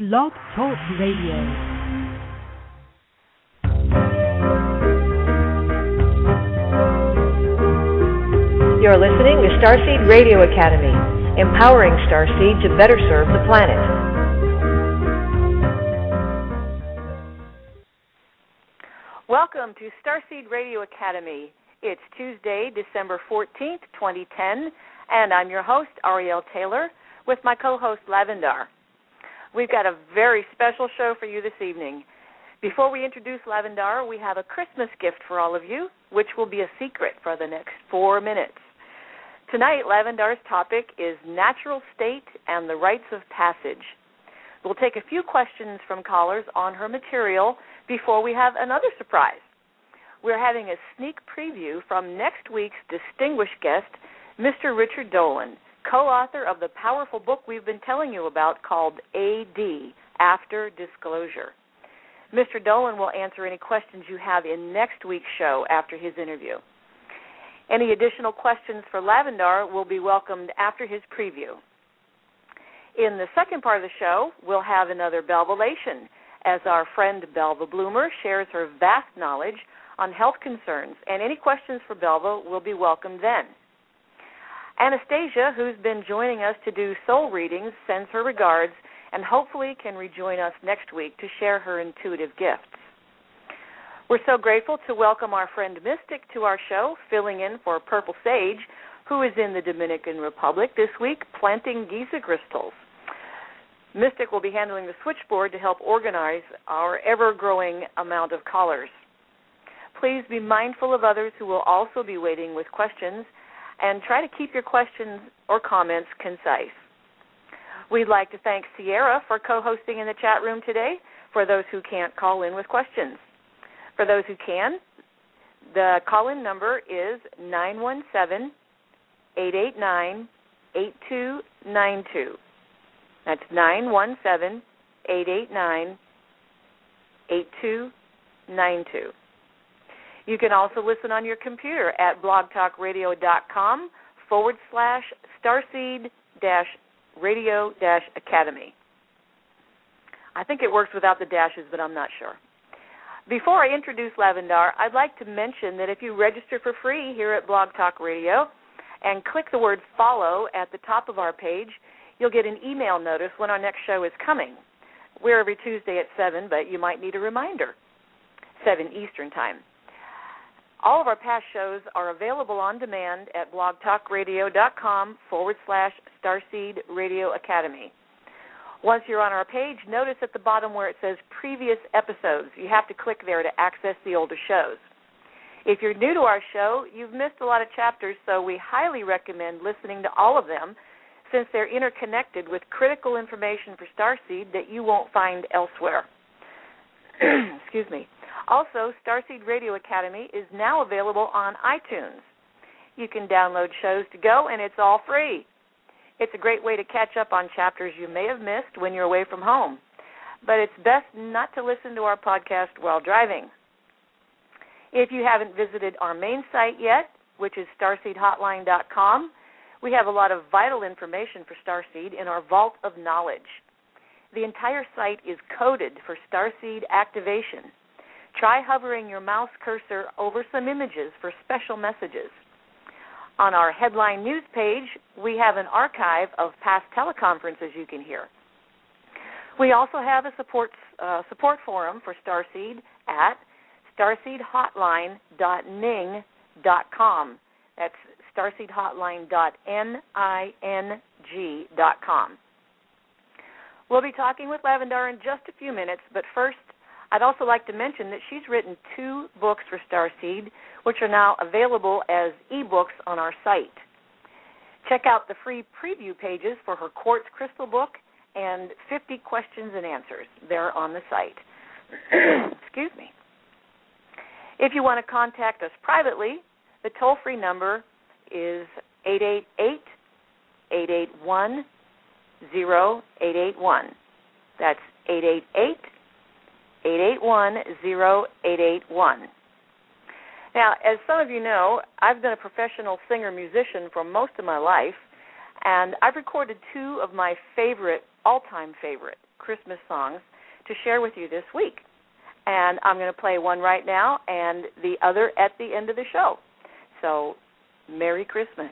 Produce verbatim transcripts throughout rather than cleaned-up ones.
Blog Talk Radio. You're listening to Starseed Radio Academy, empowering Starseed to better serve the planet. Welcome to Starseed Radio Academy. It's Tuesday, December fourteenth, twenty ten, and I'm your host, Ariel Taylor, with my co-host, Lavendar. We've got a very special show for you this evening. Before we introduce Lavendar, we have a Christmas gift for all of you, which will be a secret for the next four minutes. Tonight, Lavendar's topic is natural state and the rites of passage. We'll take a few questions from callers on her material before we have another surprise. We're having a sneak preview from next week's distinguished guest, Mister Richard Dolan, co-author of the powerful book we've been telling you about called A D, After Disclosure. Mister Dolan will answer any questions you have in next week's show after his interview. Any additional questions for Lavendar will be welcomed after his preview. In the second part of the show, we'll have another Belvalation as our friend Belva Bloomer shares her vast knowledge on health concerns, and any questions for Belva will be welcomed then. Anastasia, who's been joining us to do soul readings, sends her regards and hopefully can rejoin us next week to share her intuitive gifts. We're so grateful to welcome our friend Mystic to our show, filling in for Purple Sage, who is in the Dominican Republic this week planting Giza crystals. Mystic will be handling the switchboard to help organize our ever-growing amount of callers. Please be mindful of others who will also be waiting with questions, and try to keep your questions or comments concise. We'd like to thank Sierra for co-hosting in the chat room today for those who can't call in with questions. For those who can, the call-in number is nine one seven, eight eight nine, eight two nine two. That's nine one seven, eight eight nine, eight two nine two. You can also listen on your computer at blogtalkradio.com forward slash starseed dash radio dash academy. I think it works without the dashes, but I'm not sure. Before I introduce Lavendar, I'd like to mention that if you register for free here at Blog Talk Radio and click the word follow at the top of our page, you'll get an email notice when our next show is coming. We're every Tuesday at seven, but you might need a reminder, seven Eastern Time. All of our past shows are available on demand at blogtalkradio.com forward slash Starseed Radio Academy. Once you're on our page, notice at the bottom where it says previous episodes. You have to click there to access the older shows. If you're new to our show, you've missed a lot of chapters, so we highly recommend listening to all of them since they're interconnected with critical information for Starseed that you won't find elsewhere. Excuse me. Also, Starseed Radio Academy is now available on iTunes. You can download shows to go, and it's all free. It's a great way to catch up on chapters you may have missed when you're away from home. But it's best not to listen to our podcast while driving. If you haven't visited our main site yet, which is starseed hotline dot com, we have a lot of vital information for Starseed in our vault of knowledge. The entire site is coded for Starseed activation. Try hovering your mouse cursor over some images for special messages. On our headline news page, we have an archive of past teleconferences you can hear. We also have a support uh, support forum for Starseed at starseed hotline dot ning dot com. That's starseed hotline dot ning dot com. We'll be talking with Lavendar in just a few minutes, but first, I'd also like to mention that she's written two books for Starseed, which are now available as e-books on our site. Check out the free preview pages for her quartz crystal book and fifty questions and answers. They're on the site. Excuse me. If you want to contact us privately, the toll-free number is eight eight eight, eight eight one, zero eight eight one. That's eight eight eight, eight eight one, zero eight eight one. Now, as some of you know, I've been a professional singer-musician for most of my life, and I've recorded two of my favorite, all-time favorite, Christmas songs to share with you this week. And I'm going to play one right now and the other at the end of the show. So, Merry Christmas.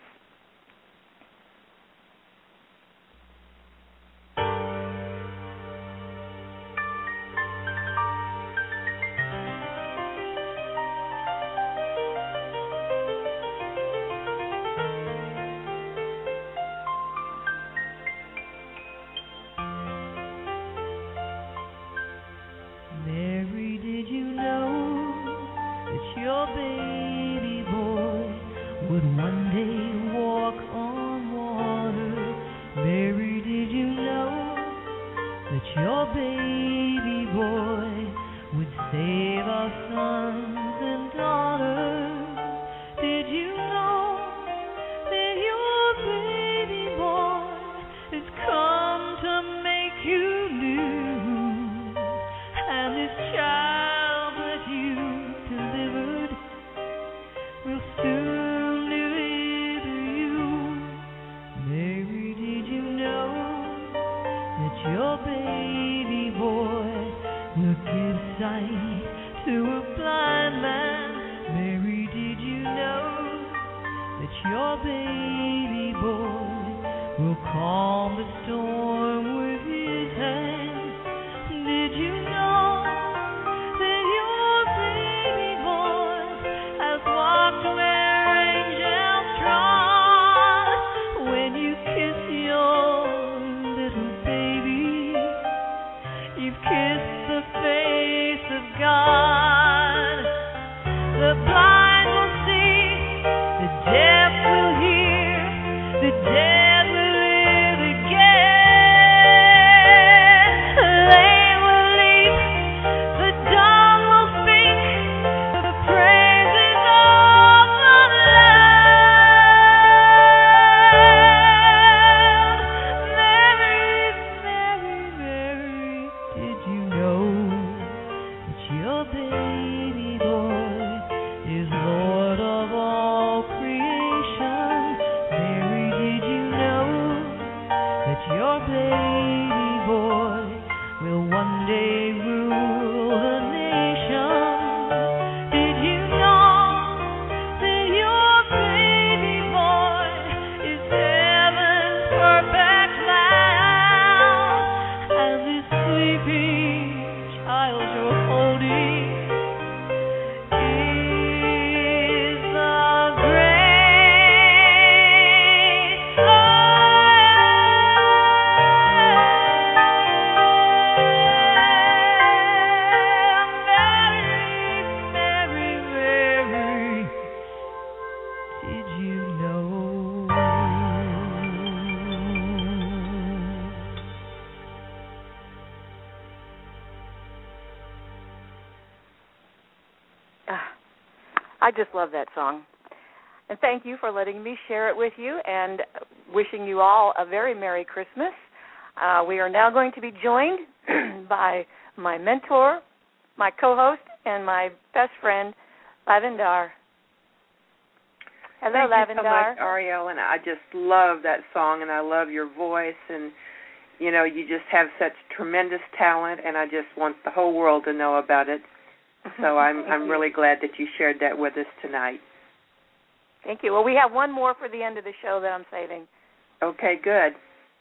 I just love that song. And thank you for letting me share it with you and wishing you all a very Merry Christmas. Uh, we are now going to be joined by my mentor, my co-host, and my best friend, Lavendar. Hello, Thank you so Lavendar. much, Ariel, and I just love that song, and I love your voice, and, you know, you just have such tremendous talent, and I just want the whole world to know about it. So I'm I'm you. really glad that you shared that with us tonight. Thank you. Well, we have one more for the end of the show that I'm saving. Okay, good.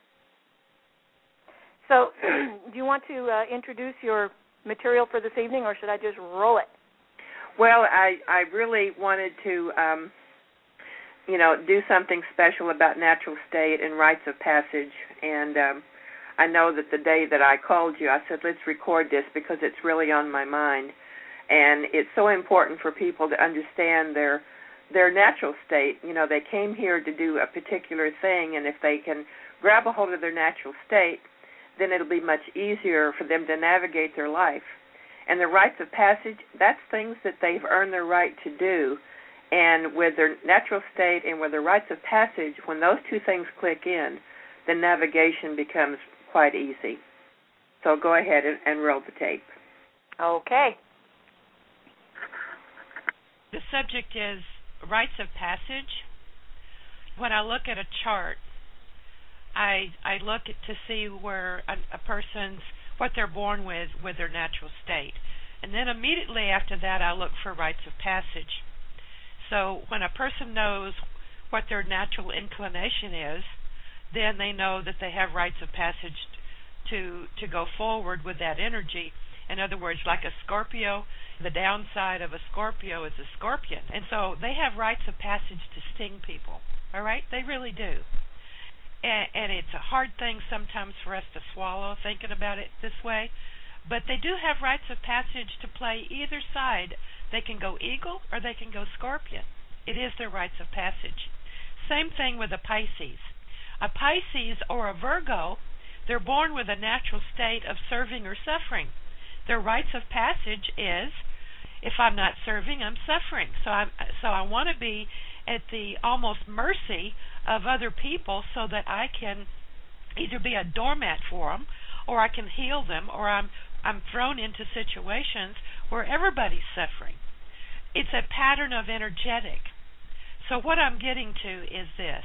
So do you want to uh, introduce your material for this evening, or should I just roll it? Well, I, I really wanted to, um, you know, do something special about natural state and rites of passage. And um, I know that the day that I called you, I said, let's record this because it's really on my mind. And it's so important for people to understand their their natural state. You know, they came here to do a particular thing, and if they can grab a hold of their natural state, then it'll be much easier for them to navigate their life. And the rites of passage, that's things that they've earned their right to do. And with their natural state and with the rites of passage, when those two things click in, then navigation becomes quite easy. So go ahead and, and roll the tape. Okay. The subject is rites of passage. When I look at a chart, I I look at, to see where a, a person's what they're born with, with their natural state. And then immediately after that, I look for rites of passage. So when a person knows what their natural inclination is, then they know that they have rites of passage to to go forward with that energy. In other words, like a Scorpio, the downside of a Scorpio is a scorpion. And so they have rites of passage to sting people. All right? They really do. And, and it's a hard thing sometimes for us to swallow thinking about it this way. But they do have rites of passage to play either side. They can go eagle or they can go scorpion. It is their rites of passage. Same thing with a Pisces. A Pisces or a Virgo, they're born with a natural state of serving or suffering. Their rites of passage is, if I'm not serving, I'm suffering. So I so I want to be at the almost mercy of other people so that I can either be a doormat for them, or I can heal them, or I'm I'm thrown into situations where everybody's suffering. It's a pattern of energetic. So what I'm getting to is this.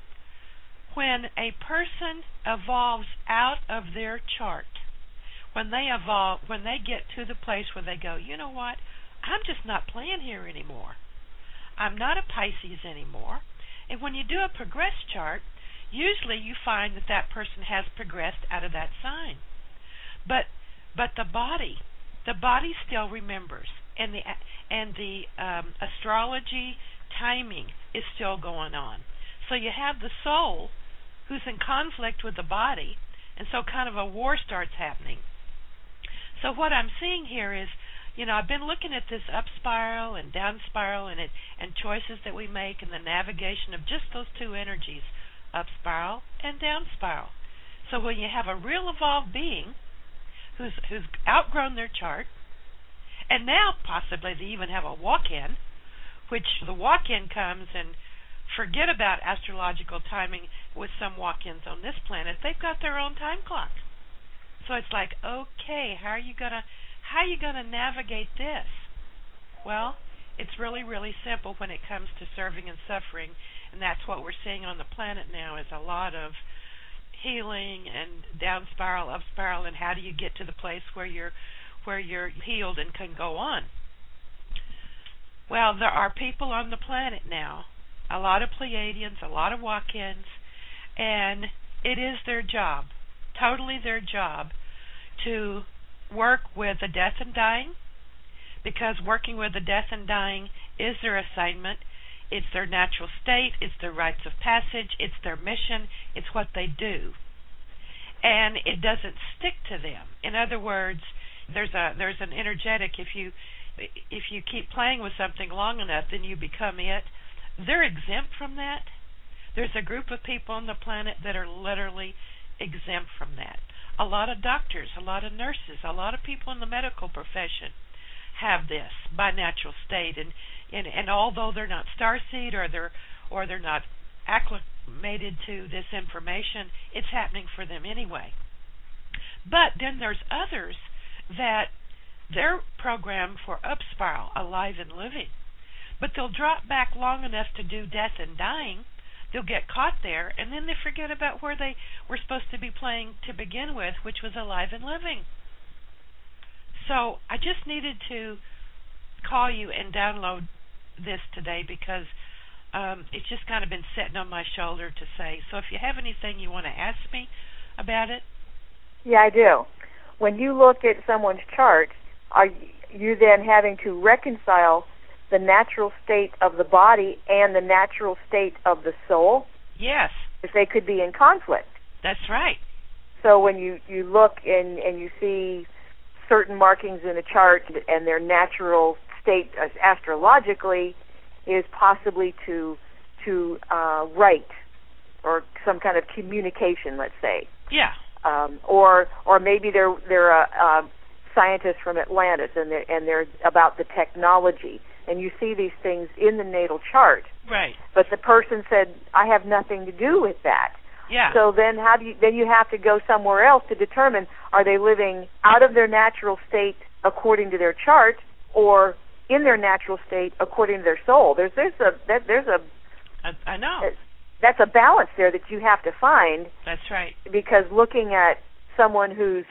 When a person evolves out of their chart, when they evolve, when they get to the place where they go, you know what, I'm just not playing here anymore. I'm not a Pisces anymore. And when you do a progress chart, usually you find that that person has progressed out of that sign. But but the body, the body still remembers, and the and the um, astrology timing is still going on. So you have the soul who's in conflict with the body, and so kind of a war starts happening. So what I'm seeing here is, you know, I've been looking at this up spiral and down spiral and it and choices that we make and the navigation of just those two energies, up spiral and down spiral. So when you have a real evolved being who's who's outgrown their chart, and now possibly they even have a walk-in, which the walk-in comes and forget about astrological timing with some walk-ins on this planet. They've got their own time clock. So it's like, okay, how are you gonna how are you gonna navigate this? Well, it's really, really simple when it comes to serving and suffering, and that's what we're seeing on the planet now is a lot of healing and down spiral, up spiral, and how do you get to the place where you're where you're healed and can go on. Well, there are people on the planet now, a lot of Pleiadians, a lot of walk-ins, and it is their job, totally their job, to work with the death and dying, because working with the death and dying is their assignment. It's their natural state, it's their rites of passage, it's their mission, it's what they do. And it doesn't stick to them. In other words, there's a there's an energetic, if you if you keep playing with something long enough, then you become it. They're exempt from that. There's a group of people on the planet that are literally exempt from that. A lot of doctors, a lot of nurses, a lot of people in the medical profession have this by natural state, and and, and although they're not starseed or they're or they're not acclimated to this information, it's happening for them anyway. But then there's others that they're programmed for up spiral, alive and living. But they'll drop back long enough to do death and dying, they'll get caught there, and then they forget about where they were supposed to be playing to begin with, which was alive and living. So I just needed to call you and download this today because um, it's just kind of been sitting on my shoulder to say. So if you have anything you want to ask me about it. Yeah, I do. When you look at someone's chart, are you then having to reconcile the natural state of the body and the natural state of the soul? Yes. If they could be in conflict. That's right. So when you, you look and, and you see certain markings in a chart and their natural state uh, astrologically is possibly to to uh, write or some kind of communication, let's say. Yeah. Um, or or maybe they're they're a, a scientist from Atlantis and they're, and they're about the technology. And you see these things in the natal chart. Right. But the person said, I have nothing to do with that. Yeah. So then how do you then you have to go somewhere else to determine, are they living out of their natural state according to their chart or in their natural state according to their soul? There's there's a that, there's a I, I know. That's a balance there that you have to find. That's right. Because looking at someone who's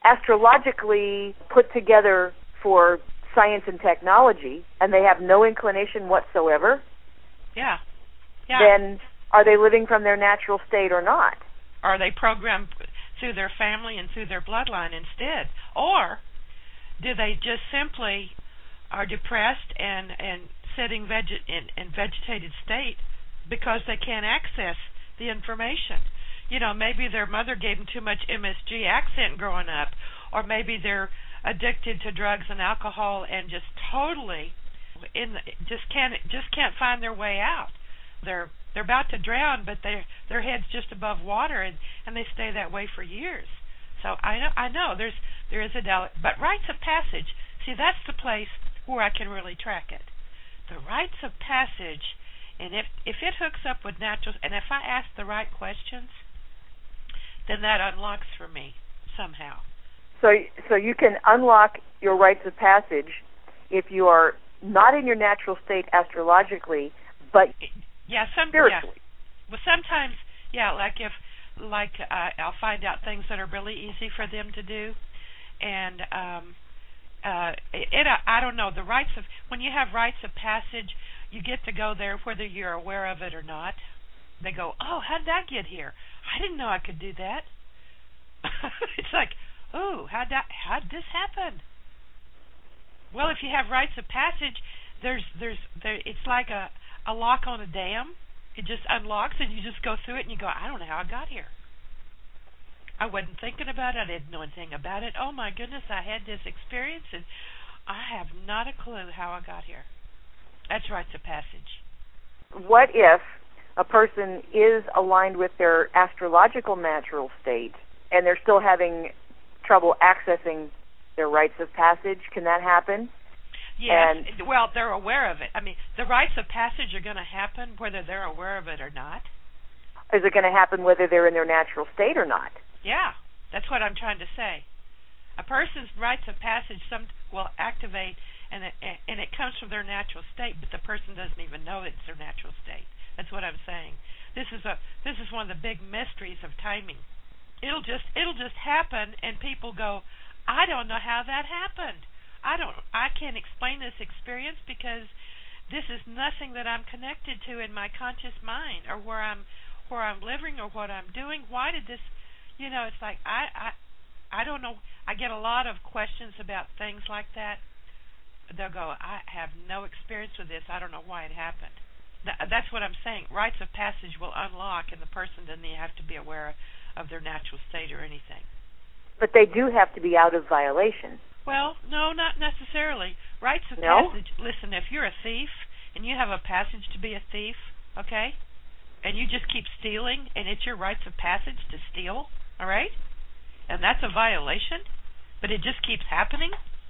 astrologically put together for science and technology, and they have no inclination whatsoever, yeah, yeah. then are they living from their natural state or not? Are they programmed through their family and through their bloodline instead? Or do they just simply are depressed and, and sitting veg- in, in vegetated state because they can't access the information? You know, maybe their mother gave them too much M S G accent growing up, or maybe they're addicted to drugs and alcohol and just totally in the, just can't just can't find their way out. They're they're about to drown, but they their head's just above water, and, and they stay that way for years. So I know I know there's there is a deli- but rites of passage. See, that's the place where I can really track it. The rites of passage, and if if it hooks up with natural, and if I ask the right questions, then that unlocks for me somehow. So, so you can unlock your rites of passage if you are not in your natural state astrologically, but yeah, some, spiritually. Yeah. Well, sometimes, yeah, like if, like uh, I'll find out things that are really easy for them to do, and um, uh, it, it I don't know the rites of when you have rites of passage, you get to go there whether you're aware of it or not. They go, oh, how did that get here? I didn't know I could do that. It's like, oh, how did how did this happen? Well, if you have rites of passage, there's there's there. It's like a a lock on a dam. It just unlocks, and you just go through it, and you go, I don't know how I got here. I wasn't thinking about it. I didn't know anything about it. Oh my goodness, I had this experience, and I have not a clue how I got here. That's rites of passage. What if a person is aligned with their astrological natural state, and they're still having trouble accessing their rites of passage? Can that happen? Yes. And, well, they're aware of it. I mean, the rites of passage are going to happen whether they're aware of it or not. Is it going to happen whether they're in their natural state or not? Yeah, that's what I'm trying to say. A person's rites of passage some will activate, and it, and it comes from their natural state, but the person doesn't even know it's their natural state. That's what I'm saying. This is a this is one of the big mysteries of timing. It'll just it'll just happen, and people go, I don't know how that happened. I don't I can't explain this experience because this is nothing that I'm connected to in my conscious mind, or where I'm where I'm living, or what I'm doing. Why did this? You know, it's like I I I don't know. I get a lot of questions about things like that. They'll go, I have no experience with this. I don't know why it happened. That's what I'm saying. Rites of passage will unlock, and the person doesn't have to be aware of their natural state or anything. But they do have to be out of violation. Well, no, not necessarily. Rites of no? passage, listen, if you're a thief and you have a passage to be a thief, okay, and you just keep stealing, and it's your rites of passage to steal, all right, and that's a violation, but it just keeps happening.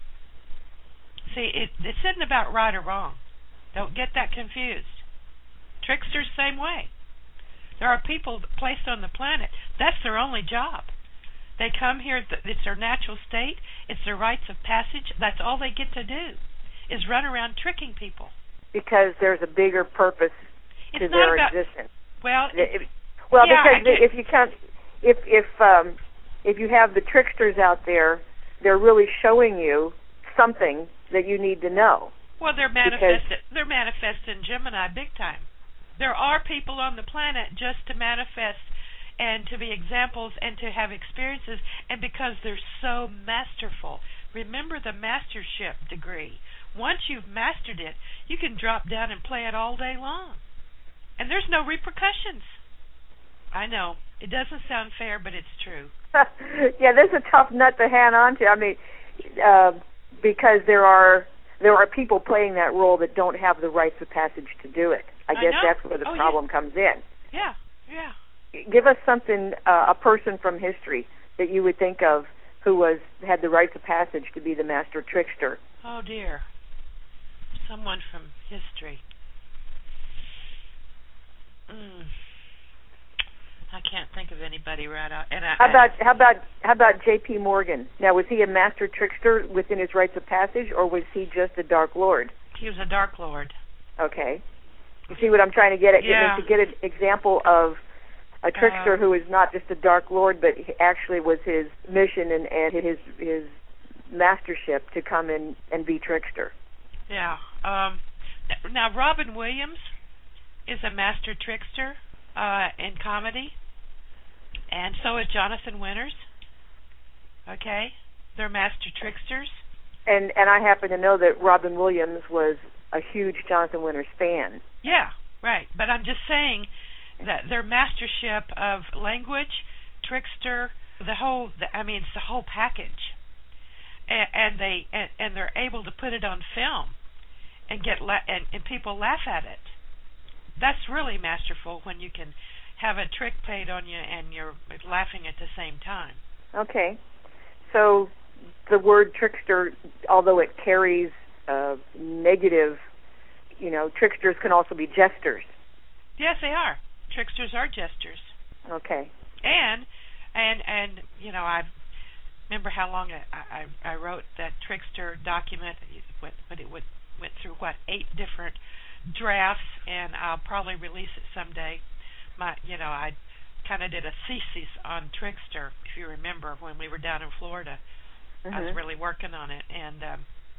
See, it, this isn't about right or wrong. Don't get that confused. Tricksters, same way. There are people placed on the planet, that's their only job. They come here, it's their natural state, it's their rites of passage, that's all they get to do, is run around tricking people. Because there's a bigger purpose it's to their about, existence. Well, it, well, yeah, because if you can't, if if um, if you have the tricksters out there, they're really showing you something that you need to know. Well, they're manifested. They're manifesting Gemini big time. There are people on the planet just to manifest and to be examples and to have experiences, and because they're so masterful. Remember the mastership degree. Once you've mastered it, you can drop down and play it all day long. And there's no repercussions. I know. It doesn't sound fair, but it's true. Yeah, this is a tough nut to hang on to. I mean, uh, because there are there are people playing that role that don't have the rites of passage to do it. I, I guess know. that's where the oh, problem yeah. comes in. Yeah, yeah. Give us something, uh, a person from history that you would think of who was had the rites of passage to be the master trickster. Oh dear, someone from history. Mm. I can't think of anybody right out. And I, how about I, how about how about J P Morgan? Now, was he a master trickster within his rites of passage, or was he just a dark lord? He was a dark lord. Okay. You see what I'm trying to get at? Yeah. To get an example of A trickster um, who is not just a Dark Lord, but actually was his mission and, and his his mastership to come in and be trickster. Yeah. Um, now, Robin Williams is a master trickster uh, in comedy, and so is Jonathan Winters. Okay? They're master tricksters. And and I happen to know that Robin Williams was a huge Jonathan Winters fan. Yeah, right. But I'm just saying that their mastership of language, trickster, the whole, the, I mean, it's the whole package. And, and they and, and they're able to put it on film and get la- and, and people laugh at it. That's really masterful when you can have a trick played on you and you're laughing at the same time. Okay. So the word trickster, although it carries uh, negative, you know, tricksters can also be jesters. Yes, they are. Tricksters are jesters. Okay. And and and you know, I remember how long I I, I wrote that trickster document, but it would went through what eight different drafts, and I'll probably release it someday. My you know I kind of did a thesis on trickster, if you remember, when we were down in Florida. Mm-hmm. I was really working on it, and um,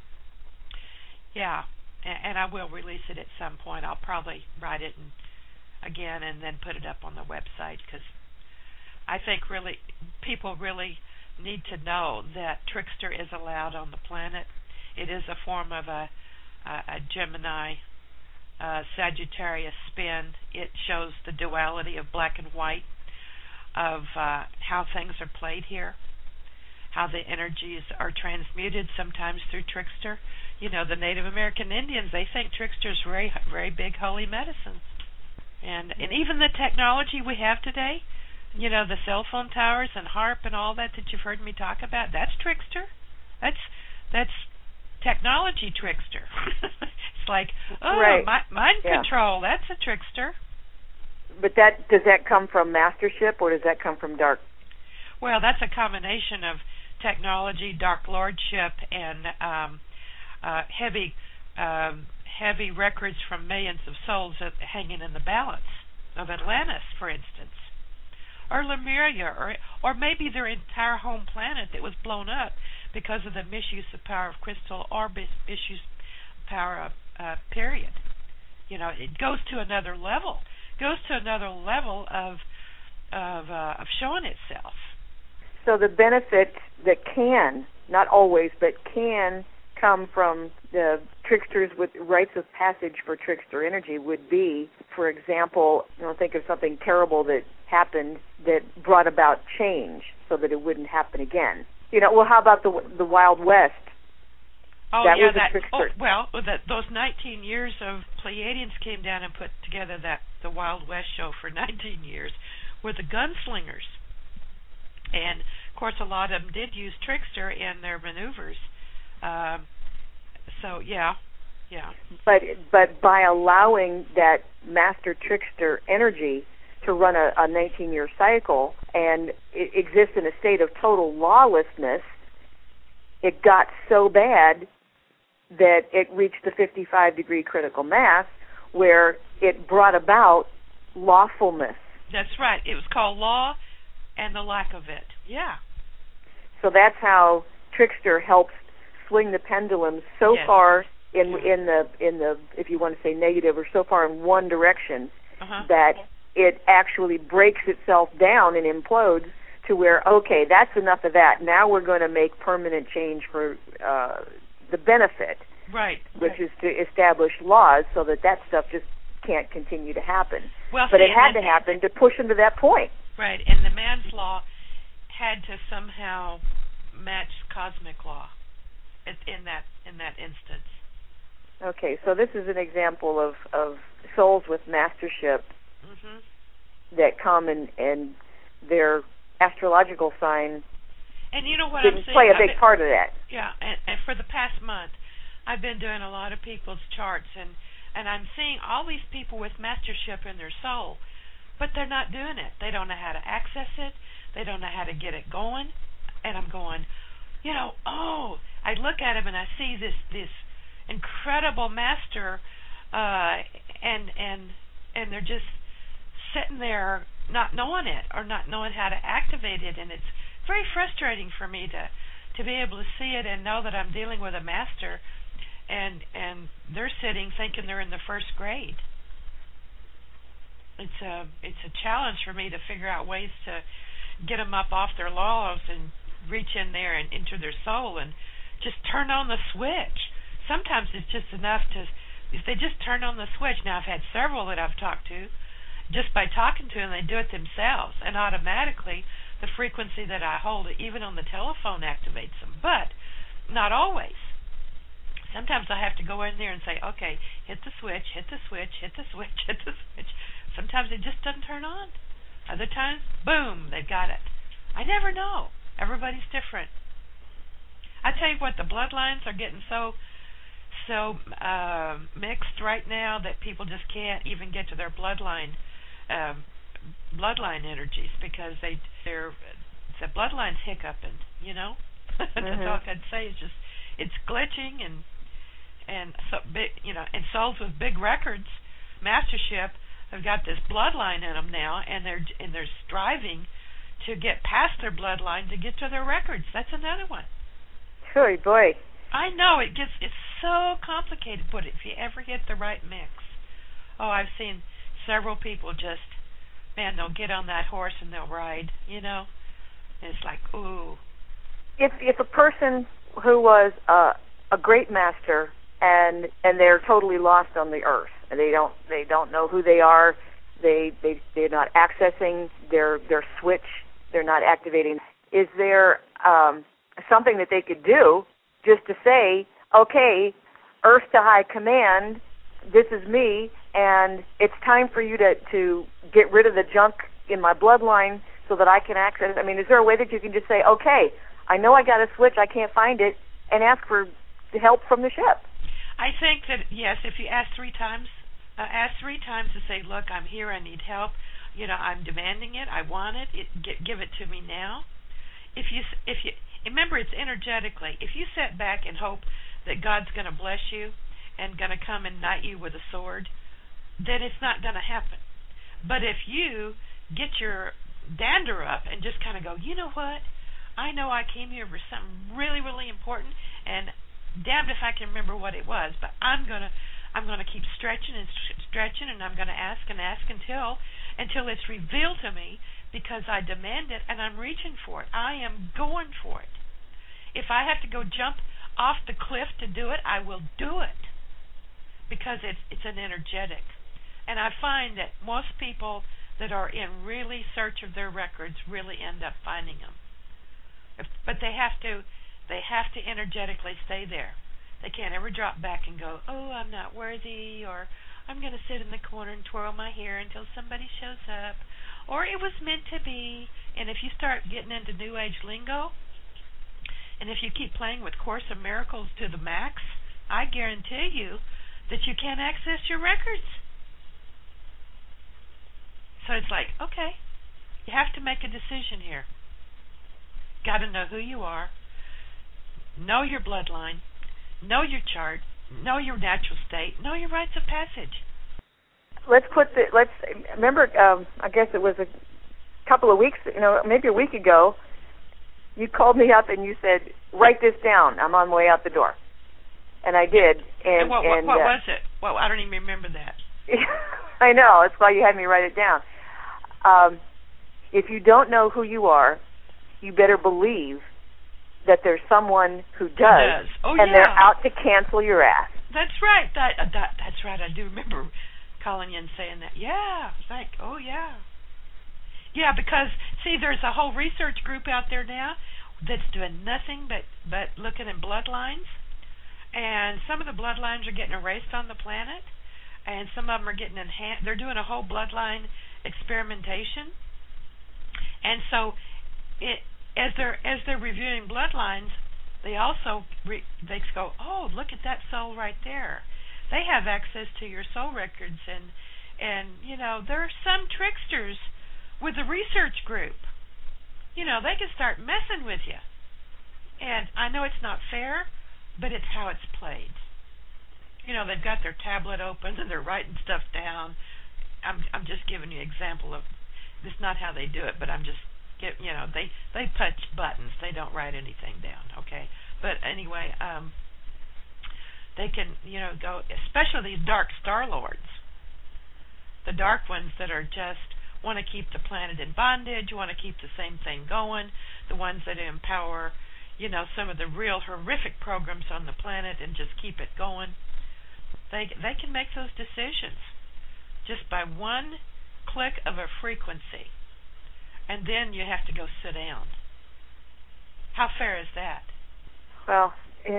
yeah, and, and I will release it at some point. I'll probably write it and again and then put it up on the website, because I think really people really need to know that trickster is allowed on the planet. It is a form of a, a, a Gemini uh, Sagittarius spin. It shows the duality of black and white, of uh, how things are played here, how the energies are transmuted sometimes through trickster. You know, the Native American Indians, they think trickster's very, very big holy medicines. And and even the technology we have today, you know, the cell phone towers and HAARP and all that that you've heard me talk about, that's trickster. That's that's technology trickster. It's like, oh, right. mi- mind yeah. control, that's a trickster. But that does that come from mastership, or does that come from dark? Well, that's a combination of technology, dark lordship, and um, uh, heavy um, heavy records from millions of souls that hanging in the balance of Atlantis, for instance, or Lemuria, or or maybe their entire home planet that was blown up because of the misuse of power of crystal, or misuse of power of uh, period. You know, it goes to another level. Goes to another level of of uh, of showing itself. So the benefit that can, not always, but can come from the tricksters with rites of passage for trickster energy would be, for example, you know, think of something terrible that happened that brought about change so that it wouldn't happen again. You know, well, how about the the Wild West? Oh, that yeah, was that. a trickster. Oh, well, that those nineteen years of Pleiadians came down and put together that the Wild West show for nineteen years, were the gunslingers, and of course a lot of them did use trickster in their maneuvers. Um, so yeah, yeah. But but by allowing that master trickster energy to run a, a nineteen-year cycle and it exists in a state of total lawlessness, it got so bad that it reached the fifty-five degree critical mass where it brought about lawfulness. That's right. It was called law and the lack of it. Yeah. So that's how trickster helps swing the pendulum so yes. far in yeah. in the in the if you want to say negative, or so far in one direction uh-huh. that it actually breaks itself down and implodes to where, okay, that's enough of that. Now we're going to make permanent change for uh, the benefit, right? Which right. is to establish laws so that that stuff just can't continue to happen. Well, but see, it had then, to happen to push them to that point. Right, and the man's law had to somehow match cosmic law in that in that instance. Okay, so this is an example of, of souls with mastership mm-hmm. that come and, and their astrological sign and you know what didn't I'm saying? play a big been, part of that. Yeah, and, and for the past month, I've been doing a lot of people's charts, and, and I'm seeing all these people with mastership in their soul, but they're not doing it. They don't know how to access it. They don't know how to get it going. And I'm going, you know, oh, I look at them and I see this this incredible master, uh, and and and they're just sitting there not knowing it or not knowing how to activate it, and it's very frustrating for me to to be able to see it and know that I'm dealing with a master, and and they're sitting thinking they're in the first grade. It's a it's a challenge for me to figure out ways to get them up off their laurels and reach in there and enter their soul and just turn on the switch. Sometimes it's just enough to, if they just turn on the switch. Now, I've had several that I've talked to, just by talking to them, they do it themselves, and automatically the frequency that I hold, even on the telephone, activates them. But not always. Sometimes I have to go in there and say, okay, hit the switch, hit the switch, hit the switch, hit the switch. Sometimes it just doesn't turn on. Other times, boom, they've got it. I never know. Everybody's different. I tell you what, the bloodlines are getting so so uh, mixed right now that people just can't even get to their bloodline um, bloodline energies because they they're the bloodline's hiccuping. You know, that's Mm-hmm. all I can say. Is just it's glitching and and so big, you know, and souls with big records, mastership, have got this bloodline in them now, and they're and they're striving to get past their bloodline to get to their records. That's another one. Sure, boy. I know it gets it's so complicated, but if you ever hit the right mix, oh, I've seen several people just, man, they'll get on that horse and they'll ride, you know, and it's like, ooh. If if a person who was uh, a great master and and they're totally lost on the earth, and they don't they don't know who they are, they they they're not accessing their their switch, they're not activating. Is there um, something that they could do just to say, okay, Earth to High Command, this is me, and it's time for you to, to get rid of the junk in my bloodline so that I can access it? I mean, is there a way that you can just say, okay, I know I got a switch, I can't find it, and ask for help from the ship? I think that, yes, if you ask three times, uh, ask three times to say, look, I'm here, I need help, you know, I'm demanding it, I want it, it get, give it to me now. If you, if you, remember, it's energetically. If you sit back and hope that God's going to bless you and going to come and knight you with a sword, then it's not going to happen. But if you get your dander up and just kind of go, you know what, I know I came here for something really, really important, and damned if I can remember what it was, but I'm gonna, I'm gonna keep stretching and stretching, and I'm gonna ask and ask until, until it's revealed to me, because I demand it and I'm reaching for it. I am going for it. If I have to go jump off the cliff to do it, I will do it, because it's it's an energetic. And I find that most people that are in really search of their records really end up finding them. If, but they have to. They have to energetically stay there. They can't ever drop back and go, oh, I'm not worthy, or I'm going to sit in the corner and twirl my hair until somebody shows up, or it was meant to be. And if you start getting into New Age lingo, and if you keep playing with Course of Miracles to the max, I guarantee you that you can't access your records. So it's like, okay, you have to make a decision here. Got to know who you are. Know your bloodline, know your chart, know your natural state, know your rites of passage. Let's put the, let's, remember, um, I guess it was a couple of weeks, you know, maybe a week ago, you called me up and you said, write this down, I'm on my way out the door. And I did. And, and what, what, and, what uh, was it? Well, I don't even remember that. I know, that's why you had me write it down. Um, if you don't know who you are, you better believe that there's someone who does, does. Oh, and yeah. they're out to cancel your ass. That's right. That, uh, that that's right. I do remember calling you and saying that. Yeah, like, oh yeah, yeah. Because see, there's a whole research group out there now that's doing nothing but but looking at bloodlines, and some of the bloodlines are getting erased on the planet, and some of them are getting enhanced. They're doing a whole bloodline experimentation, and so it. As they're as they're reviewing bloodlines, they also re, they go, oh, look at that soul right there. They have access to your soul records, and and you know there are some tricksters with the research group. You know, they can start messing with you, and I know it's not fair, but it's how it's played. You know, they've got their tablet open and they're writing stuff down. I'm I'm just giving you an example of It's not how they do it, but I'm just get you know they they punch buttons. They don't write anything down. Okay, but anyway, um, they can you know go, especially these dark star lords, the dark ones that are just want to keep the planet in bondage, want to keep the same thing going, the ones that empower, you know, some of the real horrific programs on the planet and just keep it going. They they can make those decisions just by one click of a frequency, and then you have to go sit down. How fair is that? Well,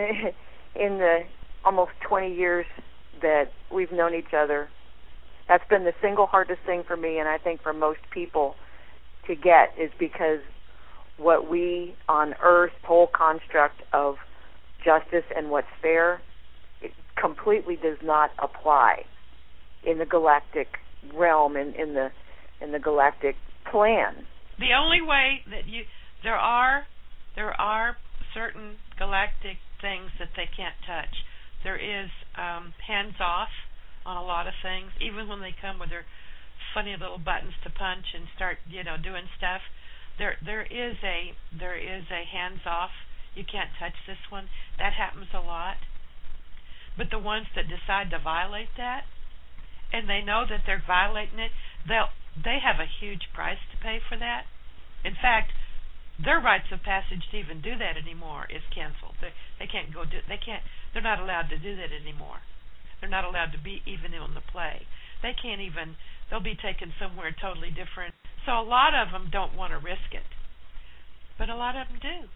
in the almost twenty years that we've known each other, that's been the single hardest thing for me, and I think for most people to get, is because what we on Earth, whole construct of justice and what's fair, it completely does not apply in the galactic realm, in, in the in the galactic plan. The only way that you there are there are certain galactic things that they can't touch. There is um, hands off on a lot of things, even when they come with their funny little buttons to punch and start, you know, doing stuff. There, there is a there is a hands off. You can't touch this one. That happens a lot. But the ones that decide to violate that, and they know that they're violating it, they'll they have a huge price to pay for that. In fact, their rites of passage to even do that anymore is canceled. They they can't go do they can't they're not allowed to do that anymore. They're not allowed to be even in the play. They can't even, they'll be taken somewhere totally different. So a lot of them don't want to risk it. But a lot of them do.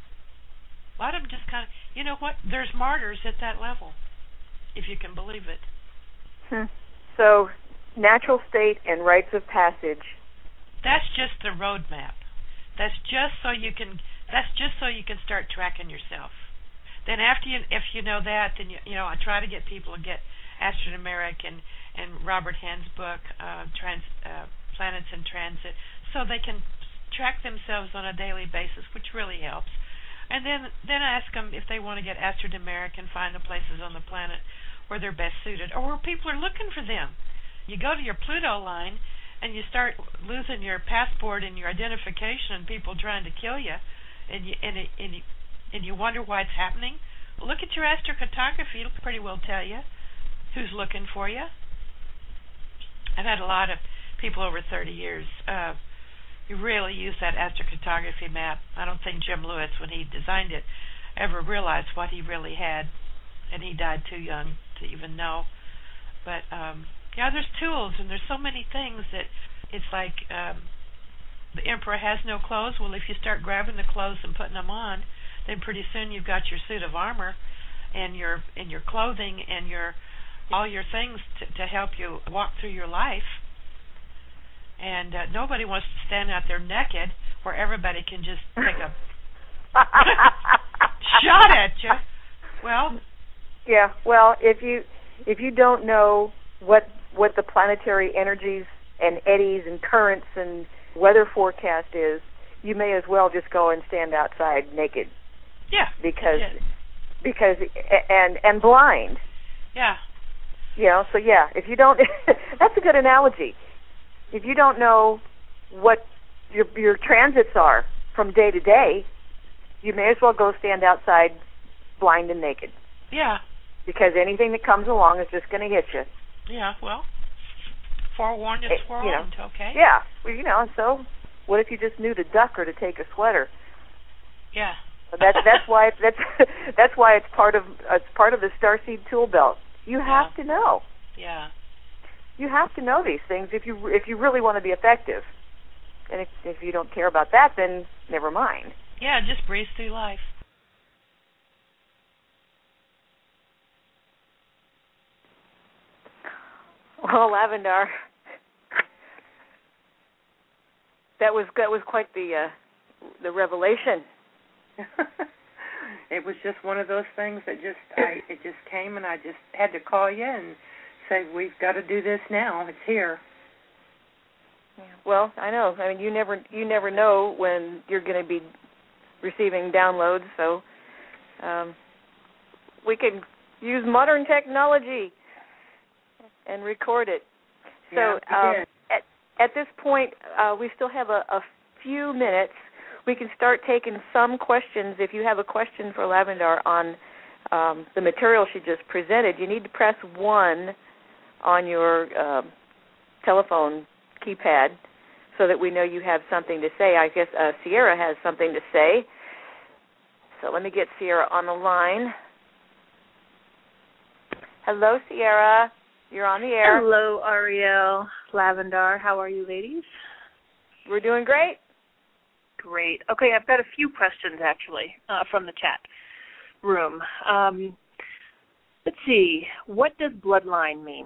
A lot of them just kind of, you know what, there's martyrs at that level, if you can believe it. Hmm. So natural state and rites of passage. That's just the roadmap. That's just so you can, that's just so you can start tracking yourself. Then after you, if you know that, then you, you know, I try to get people to get Astronumeric and, and Robert Hand's book, uh, trans, uh, Planets in Transit, so they can track themselves on a daily basis, which really helps. And then, then I ask them if they want to get Astronumeric and find the places on the planet where they're best suited, or where people are looking for them. You go to your Pluto line, and you start losing your passport and your identification, and people trying to kill you, and you and it, and you, and you wonder why it's happening. Well, look at your astrocartography; it'll pretty well tell you who's looking for you. I've had a lot of people over thirty years. Uh, you really use that astrocartography map. I don't think Jim Lewis, when he designed it, ever realized what he really had, and he died too young to even know. But um, yeah, there's tools, and there's so many things that it's like um, the emperor has no clothes. Well, if you start grabbing the clothes and putting them on, then pretty soon you've got your suit of armor and your and your clothing and your all your things to, to help you walk through your life. And uh, nobody wants to stand out there naked where everybody can just take a shot at you. Well, yeah. Well, if you if you don't know what what the planetary energies and eddies and currents and weather forecast is, you may as well just go and stand outside naked. Yeah. Because because and and blind. Yeah. You know, so yeah, if you don't that's a good analogy. If you don't know what your your transits are from day to day, you may as well go stand outside blind and naked. Yeah. Because anything that comes along is just going to hit you. Yeah, well, forewarned is forewarned, you know, okay? Yeah, well, you know, so what if you just knew to duck or to take a sweater? Yeah. That's that's why that's that's why it's part of it's part of the Starseed tool belt. You have yeah. to know. Yeah. You have to know these things if you if you really want to be effective. And if if you don't care about that, then never mind. Yeah, just breeze through life. Well, Lavendar, that was that was quite the uh, the revelation. It was just one of those things that just I it just came, and I just had to call you and say we've got to do this now. It's here. Well, I know. I mean, you never you never know when you're going to be receiving downloads, so um, we can use modern technology and record it. So, yeah, um, at this point, uh, we still have a, a few minutes. We can start taking some questions. If you have a question for Lavendar on um, the material she just presented, you need to press one on your uh, telephone keypad so that we know you have something to say. I guess uh, Sierra has something to say. So let me get Sierra on the line. Hello, Sierra. You're on the air. Hello, Ariel, Lavendar. How are you, ladies? We're doing great. Great. Okay, I've got a few questions, actually, uh, from the chat room. Um, let's see. What does bloodline mean?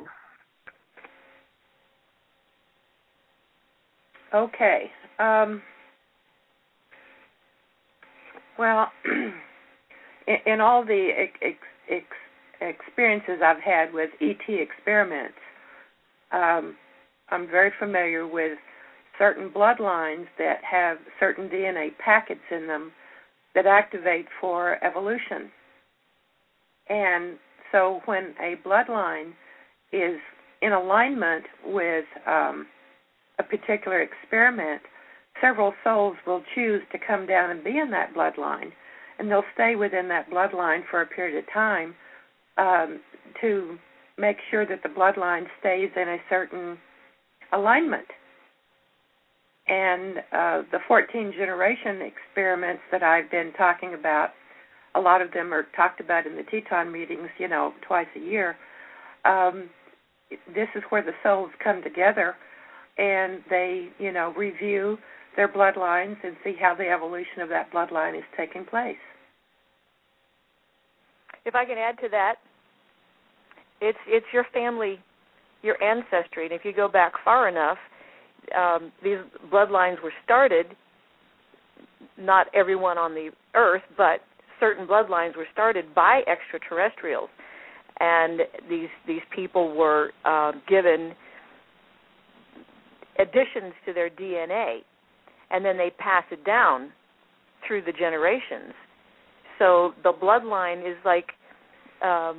Okay. Um, well, in, in all the ex, ex, experiences I've had with E T experiments, um, I'm very familiar with certain bloodlines that have certain D N A packets in them that activate for evolution. And so when a bloodline is in alignment with um, a particular experiment, several souls will choose to come down and be in that bloodline, and they'll stay within that bloodline for a period of time um, to make sure that the bloodline stays in a certain alignment. And uh, the fourteen generation experiments that I've been talking about, a lot of them are talked about in the Teton meetings, you know, twice a year. Um, this is where the souls come together and they, you know, review their bloodlines and see how the evolution of that bloodline is taking place. If I can add to that, it's it's your family, your ancestry, and if you go back far enough, um, these bloodlines were started, not everyone on the earth, but certain bloodlines were started by extraterrestrials, and these these people were uh, given additions to their D N A, and then they pass it down through the generations. So the bloodline is like um,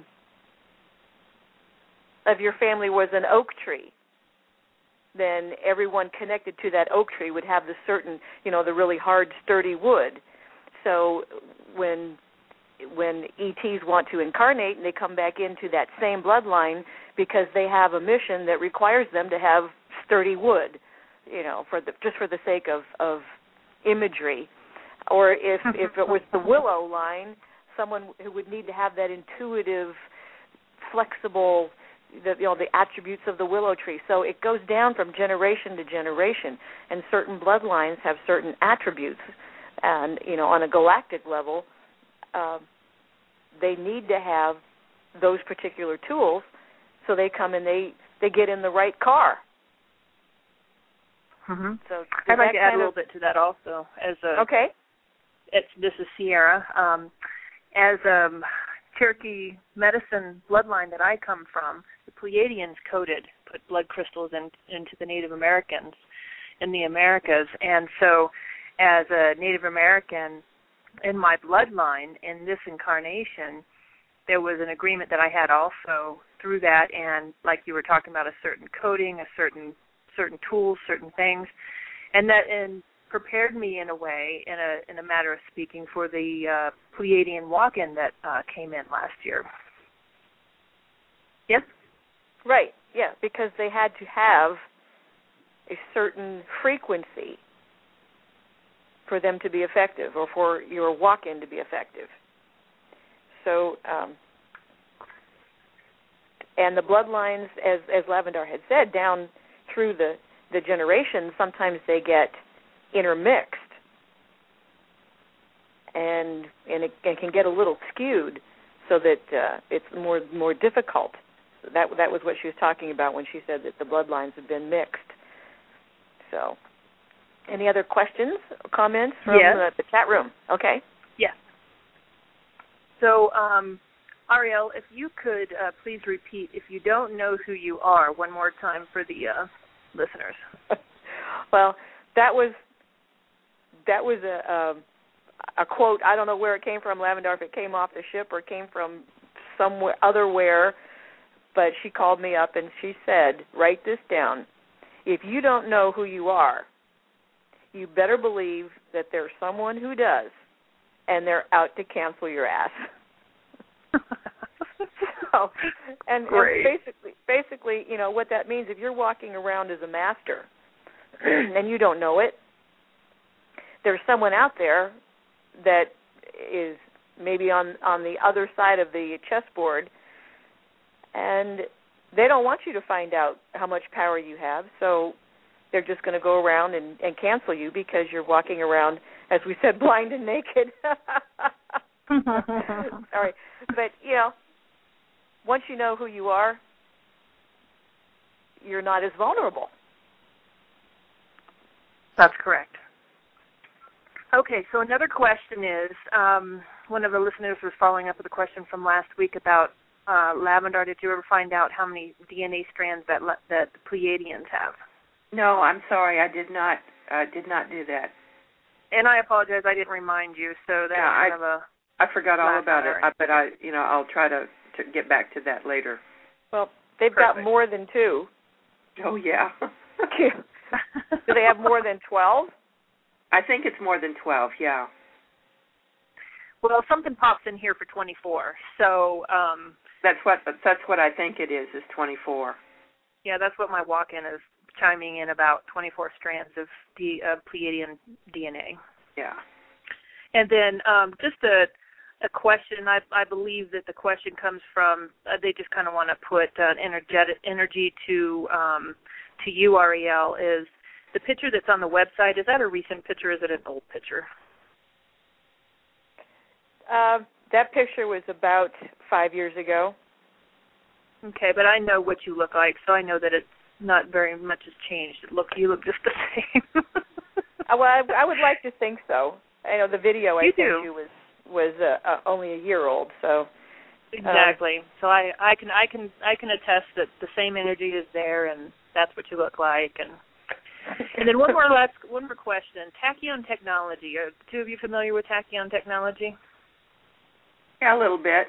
if your family was an oak tree, then everyone connected to that oak tree would have the certain, you know, the really hard, sturdy wood. So when when E Ts want to incarnate and they come back into that same bloodline because they have a mission that requires them to have sturdy wood, you know, for the, just for the sake of, of imagery. Or if, if it was the willow line, someone who would need to have that intuitive, flexible, the, you know, the attributes of the willow tree. So it goes down from generation to generation, and certain bloodlines have certain attributes. And, you know, on a galactic level, uh, they need to have those particular tools, so they come and they, they get in the right car. Mm-hmm. So I'd like to add a little of, bit to that also. As a, okay. It's, this is Sierra. Um, as a Cherokee medicine bloodline that I come from, the Pleiadians coded, put blood crystals in, into the Native Americans in the Americas. And so as a Native American in my bloodline, in this incarnation, there was an agreement that I had also through that, and like you were talking about, a certain coding, a certain certain tools, certain things, and that and prepared me in a way, in a in a matter of speaking, for the uh, Pleiadian walk-in that uh, came in last year. Yes? Right, yeah, because they had to have a certain frequency for them to be effective, or for your walk-in to be effective. So, um, and the bloodlines, as as Lavendar had said, down through the, the generations, sometimes they get intermixed, and and it, it can get a little skewed, so that uh, it's more more difficult. That that was what she was talking about when she said that the bloodlines have been mixed. So, any other questions or comments from yes. the, the chat room? Okay. Yes. So, um, Ariel, if you could uh, please repeat, if you don't know who you are, one more time for the uh, listeners. Well, that was that was a, a a quote. I don't know where it came from, Lavendar, if it came off the ship or came from somewhere otherwhere, but she called me up and she said, "Write this down. if you don't know who you are, you better believe that there's someone who does, and they're out to cancel your ass. so, and, and basically, basically, you know, what that means, if you're walking around as a master and you don't know it, there's someone out there that is maybe on, on the other side of the chessboard, and they don't want you to find out how much power you have, so they're just going to go around and, and cancel you because you're walking around, as we said, blind and naked. Sorry. But, you know, once you know who you are, you're not as vulnerable. That's correct. Okay, so another question is, um, one of the listeners was following up with a question from last week about uh, Lavendar. Did you ever find out how many D N A strands that that the Pleiadians have? No, I'm sorry, I did not. Uh, did not do that. And I apologize, I didn't remind you. So that's yeah, kind I, of a. I forgot all about it, but I, you know, I'll try to, to get back to that later. Well, they've Perfect. got more than two. Oh yeah. Do they have more than twelve? I think it's more than twelve. Yeah. Well, something pops in here for twenty-four. So um, that's what that's what I think it is. Is twenty-four. Yeah, that's what my walk-in is chiming in about. twenty-four strands of D, uh, Pleiadian D N A. Yeah. And then um, just a a question. I I believe that the question comes from uh, they just kind of want to put uh, energetic energy to um, to you, Ariel. Is the picture that's on the website, is that a recent picture or is it an old picture? Uh, that picture was about five years ago. Okay, but I know what you look like, so I know that it's not very much has changed. It look you look just the same. uh, well, I, I would like to think so. I know the video I you sent do. you was was uh, uh, only a year old, so exactly. Um, so I, I can I can I can attest that the same energy is there, and that's what you look like. And and then one more last one more question: Tachyon technology. Are the two of you familiar with Tachyon technology? Yeah, a little bit.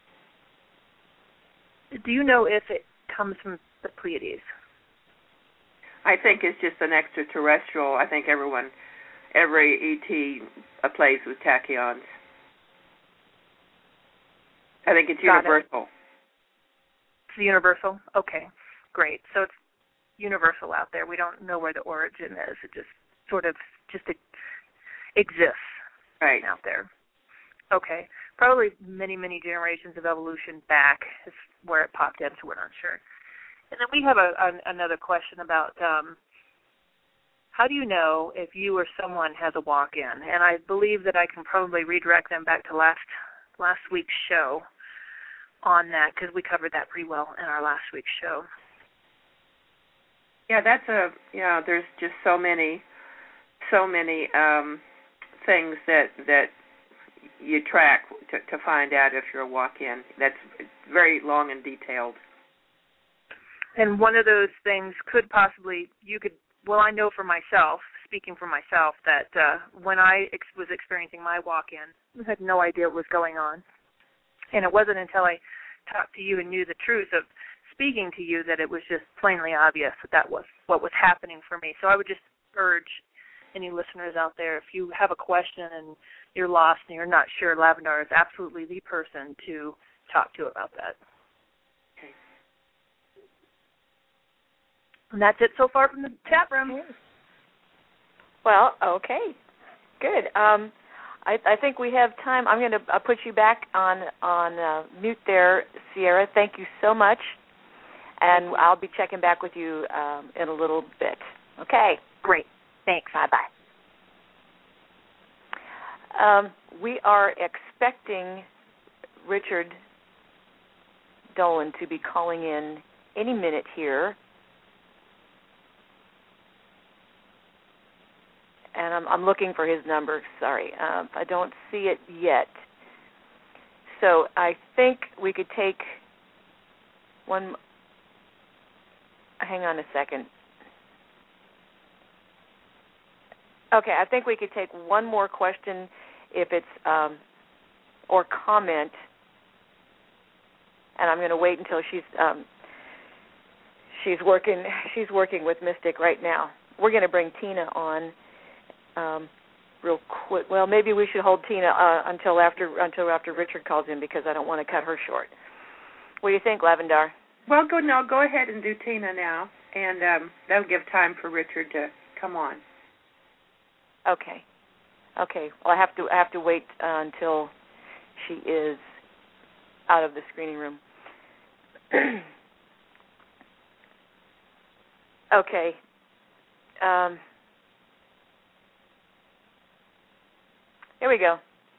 Do you know if it comes from the Pleiades? I think it's just an extraterrestrial. I think everyone, every E T uh, plays with tachyons. I think it's Got universal. It. It's universal? Okay, great. So it's universal out there. We don't know where the origin is. It just sort of just exists right out there. Okay. Probably many, many generations of evolution back is where it popped into. We're not sure. And then we have a, a, another question about um, how do you know if you or someone has a walk-in? And I believe that I can probably redirect them back to last last week's show on that because we covered that pretty well in our last week's show. Yeah, that's a yeah. There's just so many, so many um, things that that you track to, to find out if you're a walk-in. That's very long and detailed. And one of those things could possibly you could. Well, I know for myself, speaking for myself, that uh, when I ex- was experiencing my walk-in, I had no idea what was going on, and it wasn't until I talked to you and knew the truth of speaking to you that it was just plainly obvious that that was what was happening for me. So I would just urge any listeners out there, if you have a question and you're lost and you're not sure, Lavendar is absolutely the person to talk to about that. Okay. And that's it so far from the chat room. Well, okay, good. Um, I, I think we have time. I'm going to uh, put you back on on uh, mute there, Sierra. Thank you so much. And I'll be checking back with you um, in a little bit. Okay. Great. Thanks. Bye-bye. Um, we are expecting Richard Dolan to be calling in any minute here. And I'm, I'm looking for his number. Sorry. Um, I don't see it yet. So I think we could take one... Hang on a second. Okay, I think we could take one more question if it's, um, or comment, and I'm going to wait until she's, um, she's working. She's working with Mystic right now. We're going to bring Tina on um, real quick. Well, maybe we should hold Tina uh, until after until after Richard calls in because I don't want to cut her short. What do you think, Lavendar? Well, go no, go ahead and do Tina now, and um, that'll give time for Richard to come on. Okay. Okay. Well, I have to I have to wait uh, until she is out of the screening room. Okay. Um, here we go.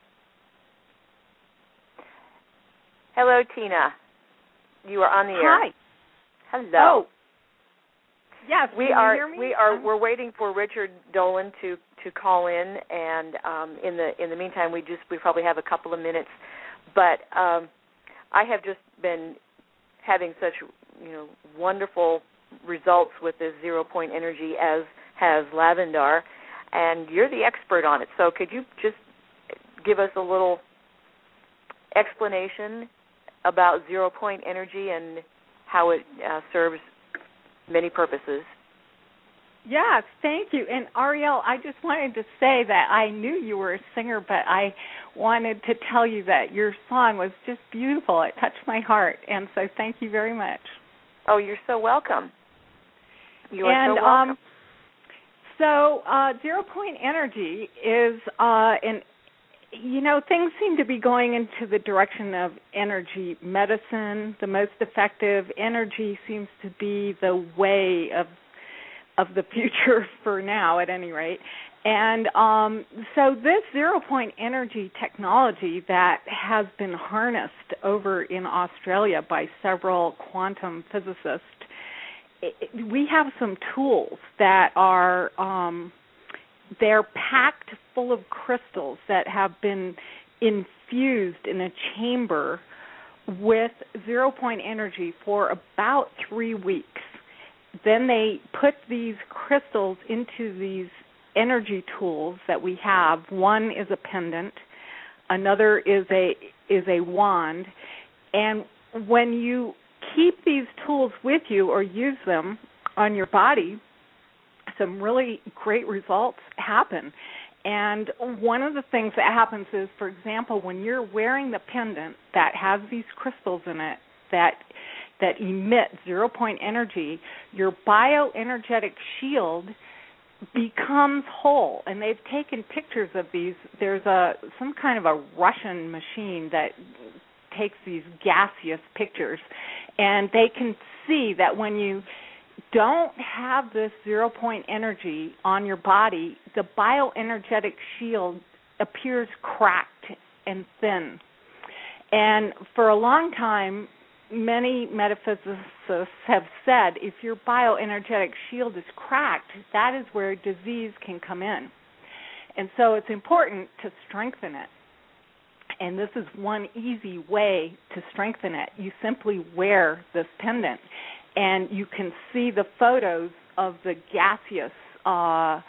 Hello, Tina. You are on the air. Hi. Hello. Oh. Yes. We can are. You hear me? We are. We're waiting for Richard Dolan to, to call in, and um, in the in the meantime, we just we probably have a couple of minutes. But um, I have just been having such you know wonderful results with this zero point energy, as has Lavendar, and you're the expert on it. So could you just give us a little explanation about zero point energy and how it uh, serves many purposes? Yes, thank you. And Ariel, I just wanted to say that I knew you were a singer, but I wanted to tell you that your song was just beautiful. It touched my heart, and so thank you very much. Oh, you're so welcome. You and, are so welcome. Um, so uh, zero point energy is uh, an You know, things seem to be going into the direction of energy medicine. The most effective energy seems to be the way of of the future for now, at any rate. And um, so this zero-point energy technology that has been harnessed over in Australia by several quantum physicists, it, we have some tools that are... Um, They're packed full of crystals that have been infused in a chamber with zero-point energy for about three weeks. Then they put these crystals into these energy tools that we have. One is a pendant, another is a is a wand, and when you keep these tools with you or use them on your body, some really great results happen. And one of the things that happens is, for example, when you're wearing the pendant that has these crystals in it that that emit zero-point energy, your bioenergetic shield becomes whole. And they've taken pictures of these. There's a some kind of a Russian machine that takes these gaseous pictures, and they can see that when you don't have this zero-point energy on your body, the bioenergetic shield appears cracked and thin. And for a long time, many metaphysicists have said if your bioenergetic shield is cracked, that is where disease can come in. And so it's important to strengthen it. And this is one easy way to strengthen it. You simply wear this pendant, and you can see the photos of the gaseous uh,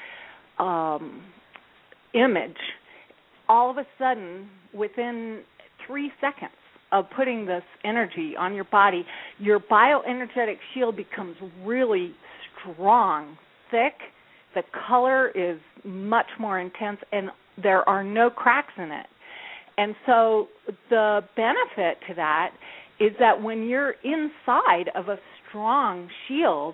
um, image. All of a sudden, within three seconds of putting this energy on your body, your bioenergetic shield becomes really strong, thick. The color is much more intense, and there are no cracks in it. And so the benefit to that is that when you're inside of a strong shield,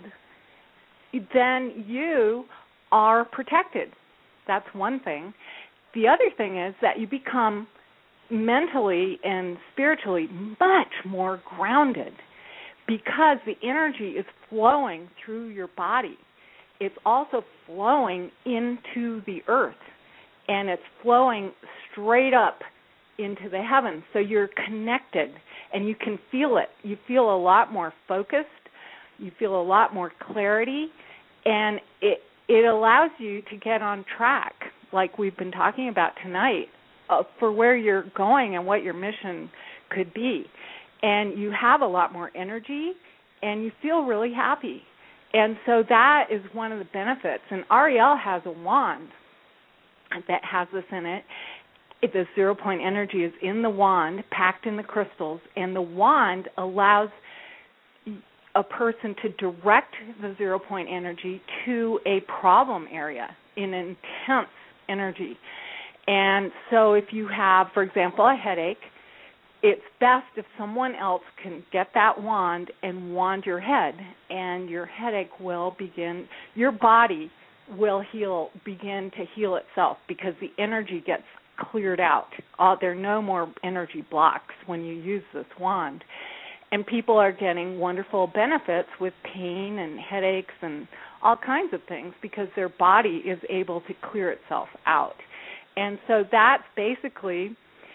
then you are protected. That's one thing. The other thing is that you become mentally and spiritually much more grounded because the energy is flowing through your body. It's also flowing into the earth, and it's flowing straight up into the heavens. So you're connected, and you can feel it. You feel a lot more focused. You feel a lot more clarity, and it it allows you to get on track, like we've been talking about tonight, uh, for where you're going and what your mission could be. And you have a lot more energy, and you feel really happy. And so that is one of the benefits. And Ariel has a wand that has this in it. The zero-point energy is in the wand, packed in the crystals, and the wand allows a person to direct the zero point energy to a problem area in intense energy. And so if you have, for example, a headache, it's best if someone else can get that wand and wand your head, and your headache will begin, your body will heal, begin to heal itself because the energy gets cleared out. Uh, there are no more energy blocks when you use this wand. And people are getting wonderful benefits with pain and headaches and all kinds of things because their body is able to clear itself out. And so that's basically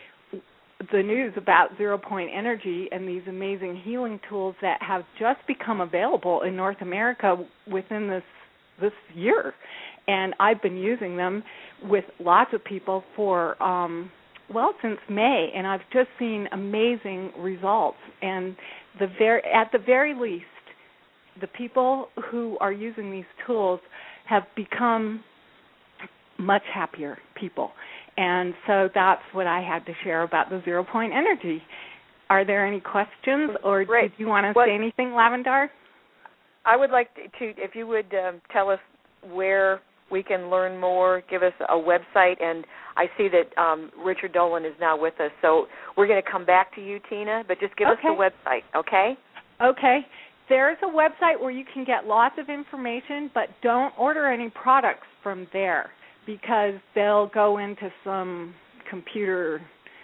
the news about zero-point energy and these amazing healing tools that have just become available in North America within this this year. And I've been using them with lots of people for, um, well, since May, and I've just seen amazing results. And the ver- at the very least, the people who are using these tools have become much happier people. And so that's what I had to share about the zero-point energy. Are there any questions, or Great. did you want to what, say anything, Lavendar? I would like to, if you would um, tell us where we can learn more, give us a website, and I see that um, Richard Dolan is now with us, so we're going to come back to you, Tina, but just give okay. us the website, okay? Okay. There's a website where you can get lots of information, but don't order any products from there because they'll go into some computer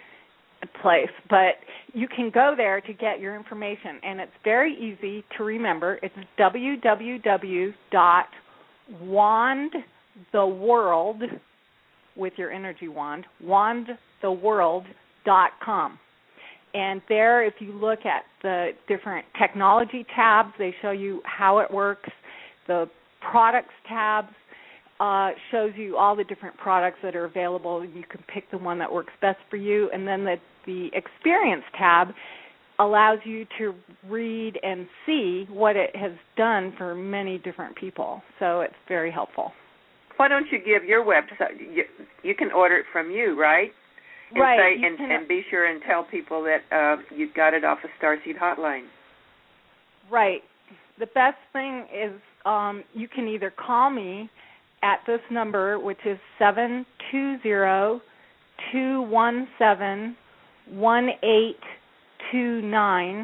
place. But you can go there to get your information, and it's very easy to remember. It's w w w dot wand the world with your energy wand, wand the world dot com. And there, if you look at the different technology tabs, they show you how it works. The products tabs uh, shows you all the different products that are available. You can pick the one that works best for you. And then the, the experience tab allows you to read and see what it has done for many different people. So it's very helpful. Why don't you give your website? You, you can order it from you, right? And right. Say, and, and be sure and tell people that uh, you've got it off a Starseed hotline. Right. The best thing is um, you can either call me at this number, which is seven two zero, two one seven, one eight two nine.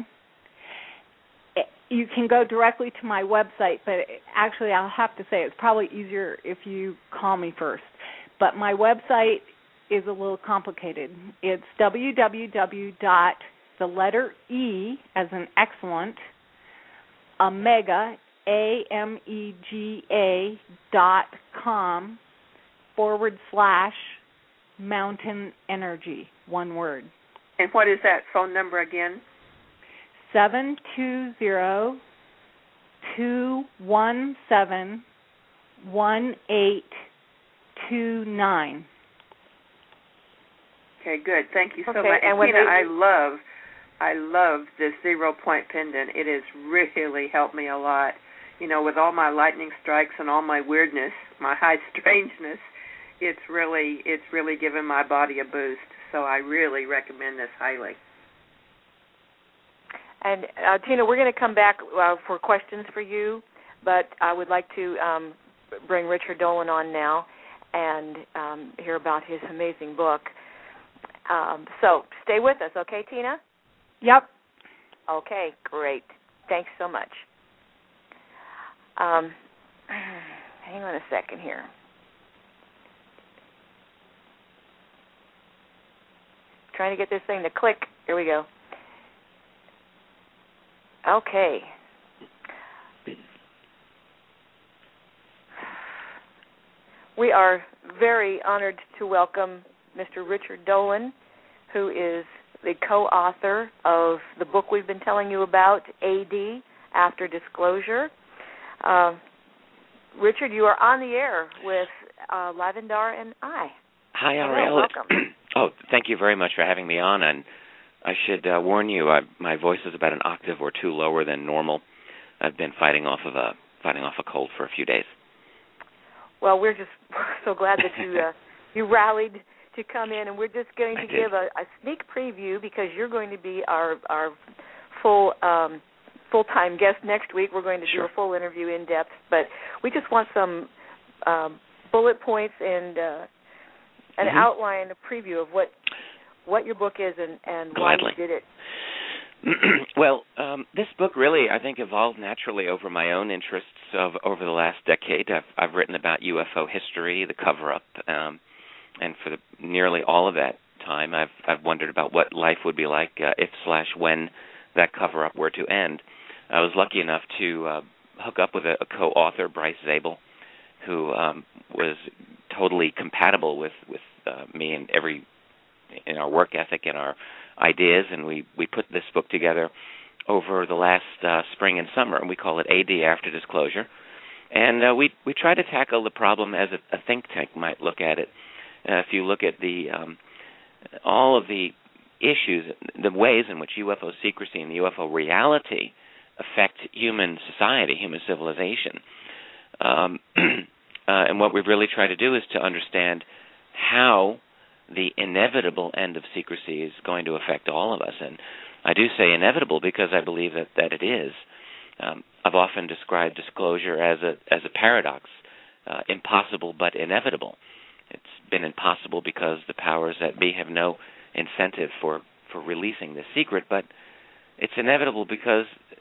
You can go directly to my website, but actually I'll have to say it's probably easier if you call me first. But my website is a little complicated. It's w w w dot the letter E as in excellent, omega, A M E G A dot com forward slash mountain energy, one word. And what is that phone number again? seven two zero, two one seven, one eight two nine. Okay, good. Thank you so okay, much. And, and Tina, they... I love, I love this zero point pendant. It has really helped me a lot. You know, with all my lightning strikes and all my weirdness, my high strangeness, it's really, it's really given my body a boost. So I really recommend this highly. And uh, Tina, we're going to come back uh, for questions for you, but I would like to um, bring Richard Dolan on now and um, hear about his amazing book. Um, so stay with us, okay, Tina? Yep. Okay, great. Thanks so much. Um, hang on a second here. Trying to get this thing to click. Here we go. Okay. We are very honored to welcome Mister Richard Dolan, who is the co-author of the book we've been telling you about, A D, After Disclosure. Uh, Richard, you are on the air with uh, Lavendar and I. Hi, Hello, Ariel. welcome. Oh, thank you very much for having me on, and I should uh, warn you, I, my voice is about an octave or two lower than normal. I've been fighting off of a fighting off a cold for a few days. Well, we're just so glad that you uh, you rallied to come in, and we're just going to I give a, a sneak preview because you're going to be our our full um, full-time guest next week. We're going to Sure. do a full interview in depth, but we just want some um, bullet points and uh, an mm-hmm. outline, a preview of what what your book is and, and why Gladly. you did it. Well, um, this book really, I think, evolved naturally over my own interests of over the last decade. I've, I've written about U F O history, the cover-up, um, and for the, nearly all of that time, I've, I've wondered about what life would be like uh, if slash when that cover-up were to end. I was lucky enough to uh, hook up with a, a co-author, Bryce Zabel, who um, was totally compatible with with uh, me and every in our work ethic and our ideas, and we, we put this book together over the last uh, spring and summer, and we call it A D After Disclosure. And uh, we we try to tackle the problem as a, a think tank might look at it. Uh, if you look at the um, all of the issues, the ways in which U F O secrecy and the U F O reality affect human society, human civilization. Um, uh, and what we've really tried to do is to understand how the inevitable end of secrecy is going to affect all of us. And I do say inevitable because I believe that, that it is. Um, I've often described disclosure as a as a paradox, uh, impossible but inevitable. It's been impossible because the powers that be have no incentive for, for releasing the secret, but it's inevitable because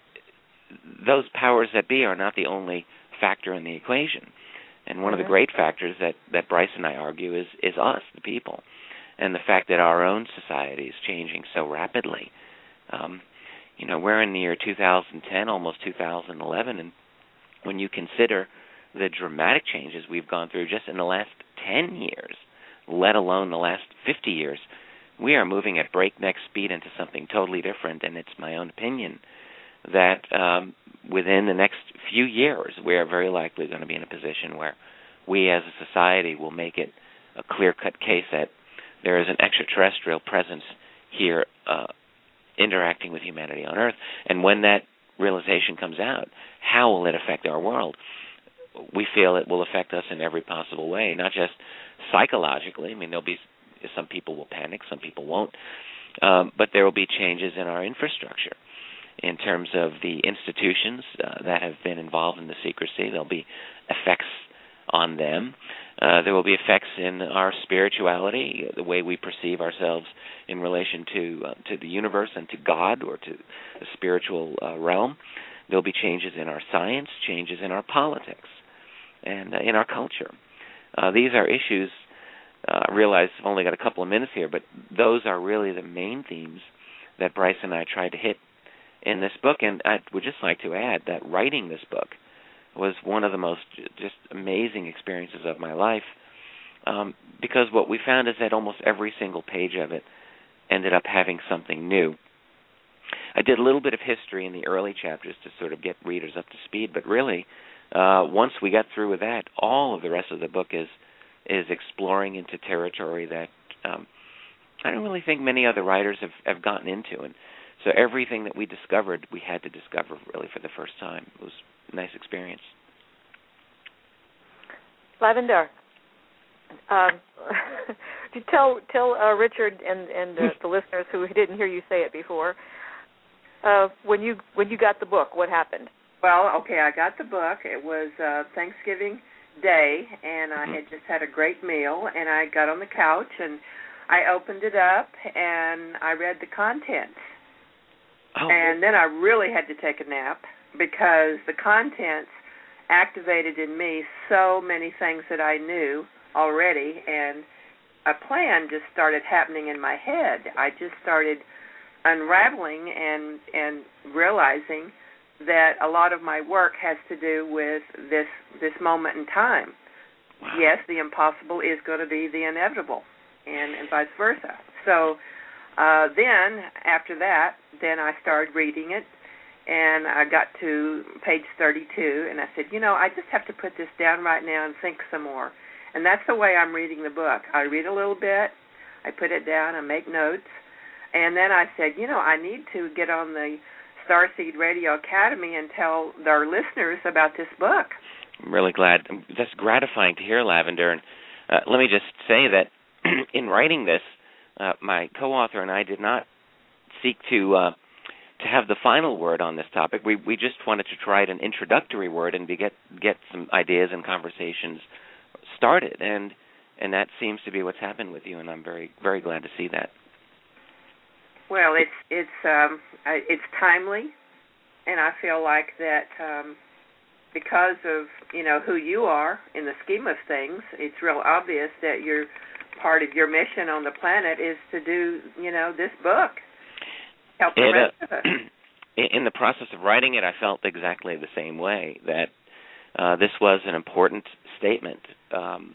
those powers that be are not the only factor in the equation. And one of the great factors that, that Bryce and I argue is, is us, the people, and the fact that our own society is changing so rapidly. Um, you know, we're in the year two thousand ten, almost two thousand eleven, and when you consider the dramatic changes we've gone through just in the last ten years, let alone the last fifty years, we are moving at breakneck speed into something totally different, and it's my own opinion that um, within the next few years, we are very likely going to be in a position where we as a society will make it a clear-cut case that there is an extraterrestrial presence here uh, interacting with humanity on Earth. And when that realization comes out, how will it affect our world? We feel it will affect us in every possible way, not just psychologically. I mean, there'll be some people will panic, some people won't, um, but there will be changes in our infrastructure. In terms of the institutions uh, that have been involved in the secrecy, there'll be effects on them. Uh, there will be effects in our spirituality, the way we perceive ourselves in relation to uh, to the universe and to God or to the spiritual uh, realm. There'll be changes in our science, changes in our politics, and uh, in our culture. Uh, these are issues, uh, I realize I've only got a couple of minutes here, but those are really the main themes that Bryce and I tried to hit in this book. And I would just like to add that writing this book was one of the most just amazing experiences of my life, um, because what we found is that almost every single page of it ended up having something new. I did a little bit of history in the early chapters to sort of get readers up to speed, but really, uh, once we got through with that, all of the rest of the book is is exploring into territory that um, I don't really think many other writers have, have gotten into. And so everything that we discovered, we had to discover really for the first time. It was a nice experience. Lavender, um, to tell tell uh, Richard and and uh, the listeners who didn't hear you say it before, uh, when you when you got the book, what happened? Well, okay, I got the book. It was uh, Thanksgiving Day, and I had just had a great meal, and I got on the couch and I opened it up and I read the contents. Oh. And then I really had to take a nap because the contents activated in me so many things that I knew already, and a plan just started happening in my head. I just started unraveling and and realizing that a lot of my work has to do with this this moment in time. Wow. Yes, the impossible is going to be the inevitable, and, and vice versa. So uh, then, after that, then I started reading it, and I got to page thirty-two, and I said, you know, I just have to put this down right now and think some more. And that's the way I'm reading the book. I read a little bit, I put it down, I make notes, and then I said, you know, I need to get on the Starseed Radio Academy and tell our listeners about this book. I'm really glad. That's gratifying to hear, Lavender. And uh, let me just say that in writing this, uh, my co-author and I did not seek to uh, to have the final word on this topic. We we just wanted to try an introductory word and to get get some ideas and conversations started, and and that seems to be what's happened with you, and I'm very very glad to see that. Well, it's it's um, it's timely, and I feel like that um, because of you know who you are in the scheme of things, it's real obvious that you're part of your mission on the planet is to do you know this book. Help the it, rest uh, of us. In the process of writing it, I felt exactly the same way, that uh, this was an important statement um,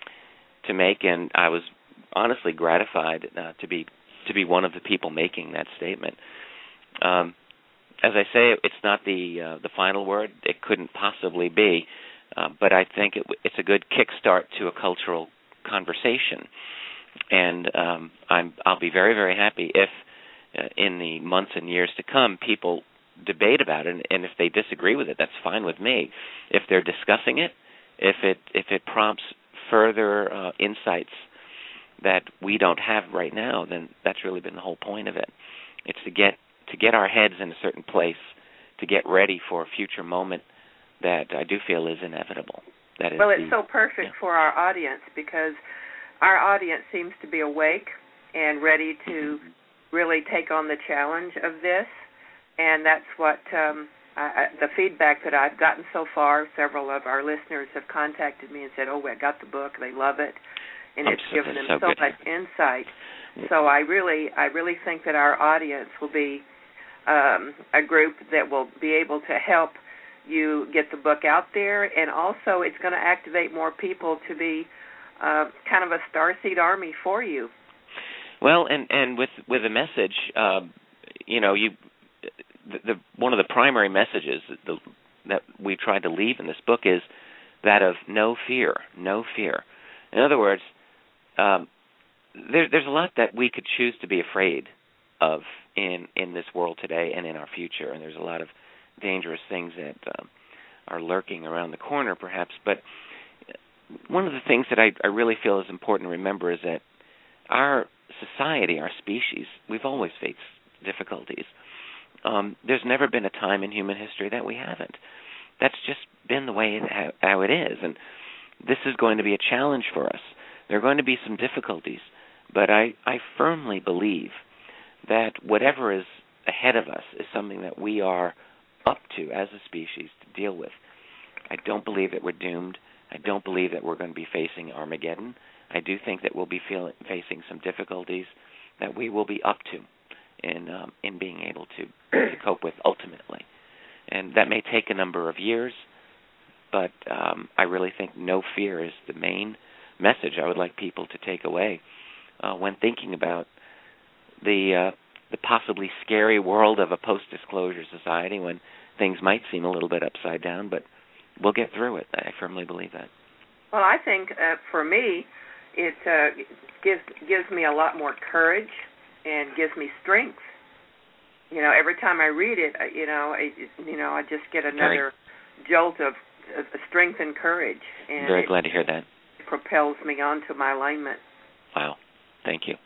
to make, and I was honestly gratified uh, to be to be one of the people making that statement. Um, as I say, it's not the uh, the final word. It couldn't possibly be, uh, but I think it, it's a good kickstart to a cultural conversation, and um, I'm, I'll be very, very happy if Uh, in the months and years to come, people debate about it, and, and if they disagree with it, that's fine with me. If they're discussing it, if it if it prompts further uh, insights that we don't have right now, then that's really been the whole point of it. It's to get to get our heads in a certain place, to get ready for a future moment that I do feel is inevitable. That is well, it's the, so perfect yeah. for our audience because our audience seems to be awake and ready to really take on the challenge of this, and that's what um, I, I, the feedback that I've gotten so far. Several of our listeners have contacted me and said, "Oh, I got the book; they love it, and oh, it's so, given them so, so good. much insight." So I really, I really think that our audience will be um, a group that will be able to help you get the book out there, and also it's going to activate more people to be uh, kind of a starseed army for you. Well, and, and with with a message, uh, you know, you the, the one of the primary messages that, the, that we tried to leave in this book is that of no fear, no fear. In other words, um, there, there's a lot that we could choose to be afraid of in in this world today and in our future, and there's a lot of dangerous things that um, are lurking around the corner, perhaps. But one of the things that I, I really feel is important to remember is that our society, our species, we've always faced difficulties. Um, there's never been a time in human history that we haven't. That's just been the way it, how, how it is, and this is going to be a challenge for us. There are going to be some difficulties, but I, I firmly believe that whatever is ahead of us is something that we are up to as a species to deal with. I don't believe that we're doomed. I don't believe that we're going to be facing Armageddon. I do think that we'll be feel, facing some difficulties that we will be up to in um, in being able to, to cope with ultimately. And that may take a number of years, but um, I really think no fear is the main message I would like people to take away uh, when thinking about the uh, the possibly scary world of a post-disclosure society when things might seem a little bit upside down, but we'll get through it. I firmly believe that. Well, I think uh, for me, it uh, gives gives me a lot more courage and gives me strength. You know, every time I read it, you know, I, you know, I just get another Very, jolt of, of strength and courage. And Very it, glad to hear that. It propels me on to my alignment. Wow, thank you.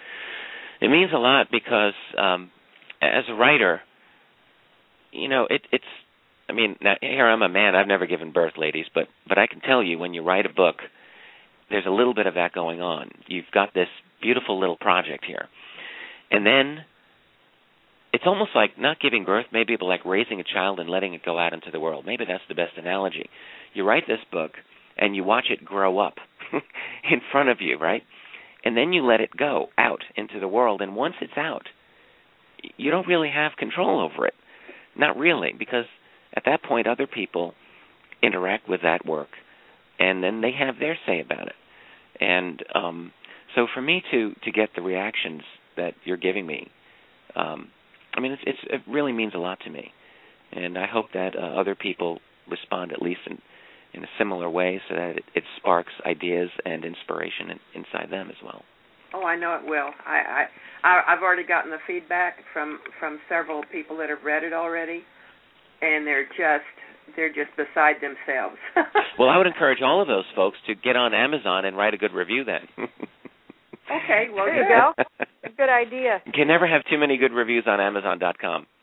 It means a lot because um, as a writer, you know, it, it's. I mean, now, here I'm a man. I've never given birth, ladies, but but I can tell you when you write a book, there's a little bit of that going on. You've got this beautiful little project here. And then it's almost like not giving birth, maybe but like raising a child and letting it go out into the world. Maybe that's the best analogy. You write this book and you watch it grow up in front of you, right? And then you let it go out into the world. And once it's out, you don't really have control over it. Not really, because at that point other people interact with that work. And then they have their say about it. And um, so for me to, to get the reactions that you're giving me, um, I mean, it's, it's, it really means a lot to me. And I hope that uh, other people respond at least in, in a similar way so that it, it sparks ideas and inspiration in, inside them as well. Oh, I know it will. I, I, I've already gotten the feedback from, from several people that have read it already, and they're just... they're just beside themselves. Well, I would encourage all of those folks to get on Amazon and write a good review then. Okay, well, there you go. Good idea. You can never have too many good reviews on Amazon dot com.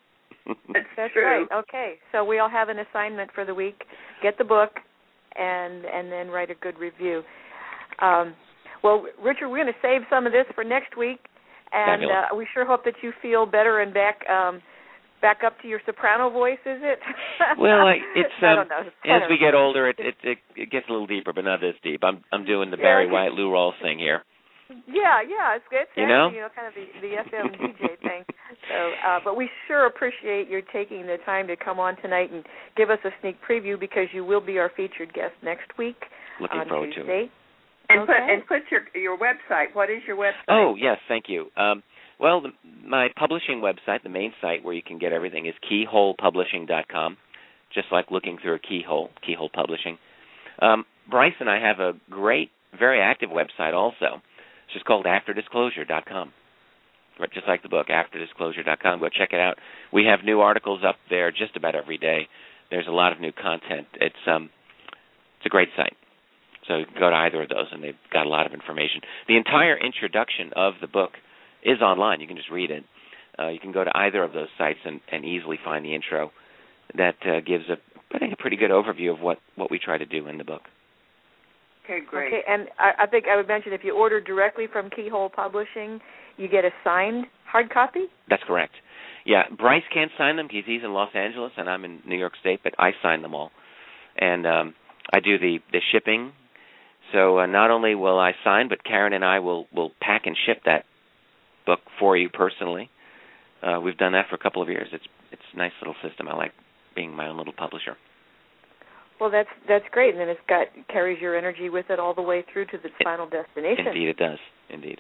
That's, That's true. right. Okay, so we all have an assignment for the week. Get the book, and and then write a good review. Um, well, Richard, we're going to save some of this for next week, and uh, we sure hope that you feel better and back um, back up to your soprano voice. Is it? Well, I, it's um, I don't know. as we get older, it, it it it gets a little deeper, but not this deep. I'm I'm doing the Barry yeah, White, Lou Rawls thing here. Yeah, yeah, it's good. You know, you know, kind of the the F M D J thing. So, uh, but we sure appreciate your taking the time to come on tonight and give us a sneak preview, because you will be our featured guest next week. Looking on forward Tuesday. to it. And okay. put and put your your website. What is your website? Oh yes, thank you. Um, well, the, my publishing website, the main site where you can get everything, is keyhole publishing dot com. Just like looking through a keyhole, Keyhole Publishing. Um, Bryce and I have a great, very active website also. It's just called after disclosure dot com. Just like the book, after disclosure dot com. Go check it out. We have new articles up there just about every day. There's a lot of new content. It's um, it's a great site. So you can go to either of those, and they've got a lot of information. The entire introduction of the book is online. You can just read it. Uh, you can go to either of those sites and, and easily find the intro that uh, gives, a, I think, a pretty good overview of what, what we try to do in the book. Okay, great. Okay, and I, I think I would mention, if you order directly from Keyhole Publishing, you get a signed hard copy? That's correct. Yeah, Bryce can't sign them because he's in Los Angeles and I'm in New York State, but I sign them all. And um, I do the, the shipping. So uh, not only will I sign, but Karen and I will, will pack and ship that book for you personally. Uh, we've done that for a couple of years. It's it's a nice little system. I like being my own little publisher. Well, that's that's great, and then it's got carries your energy with it all the way through to the it, final destination. Indeed, it does. Indeed.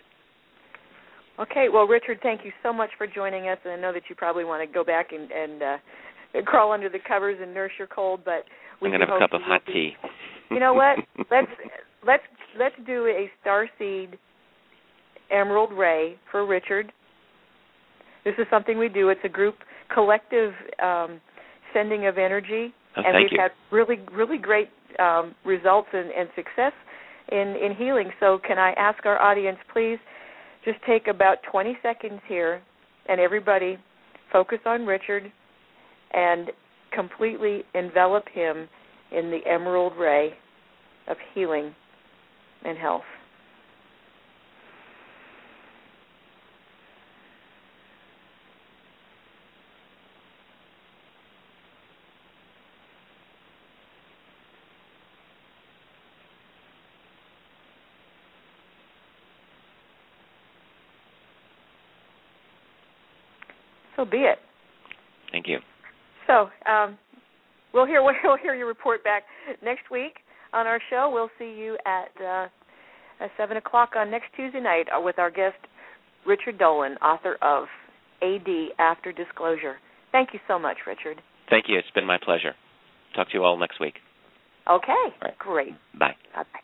Okay. Well, Richard, thank you so much for joining us, and I know that you probably want to go back and, and uh, crawl under the covers and nurse your cold, but we I'm going to have a cup of hot be, tea. You know what? let's let's let's do a Starseed Emerald Ray for Richard. This is something we do. It's a group collective um, sending of energy, oh, and thank we've you. had really really great um, results and, and success in, in healing. So can I ask our audience, please, just take about twenty seconds here, and everybody focus on Richard and completely envelop him in the emerald ray of healing and health. So be it. Thank you. So um, we'll hear we'll hear your report back next week on our show. We'll see you at, uh, at seven o'clock on next Tuesday night with our guest Richard Dolan, author of A D After Disclosure. Thank you so much, Richard. Thank you. It's been my pleasure. Talk to you all next week. Okay. Right. Great. Bye. Bye-bye.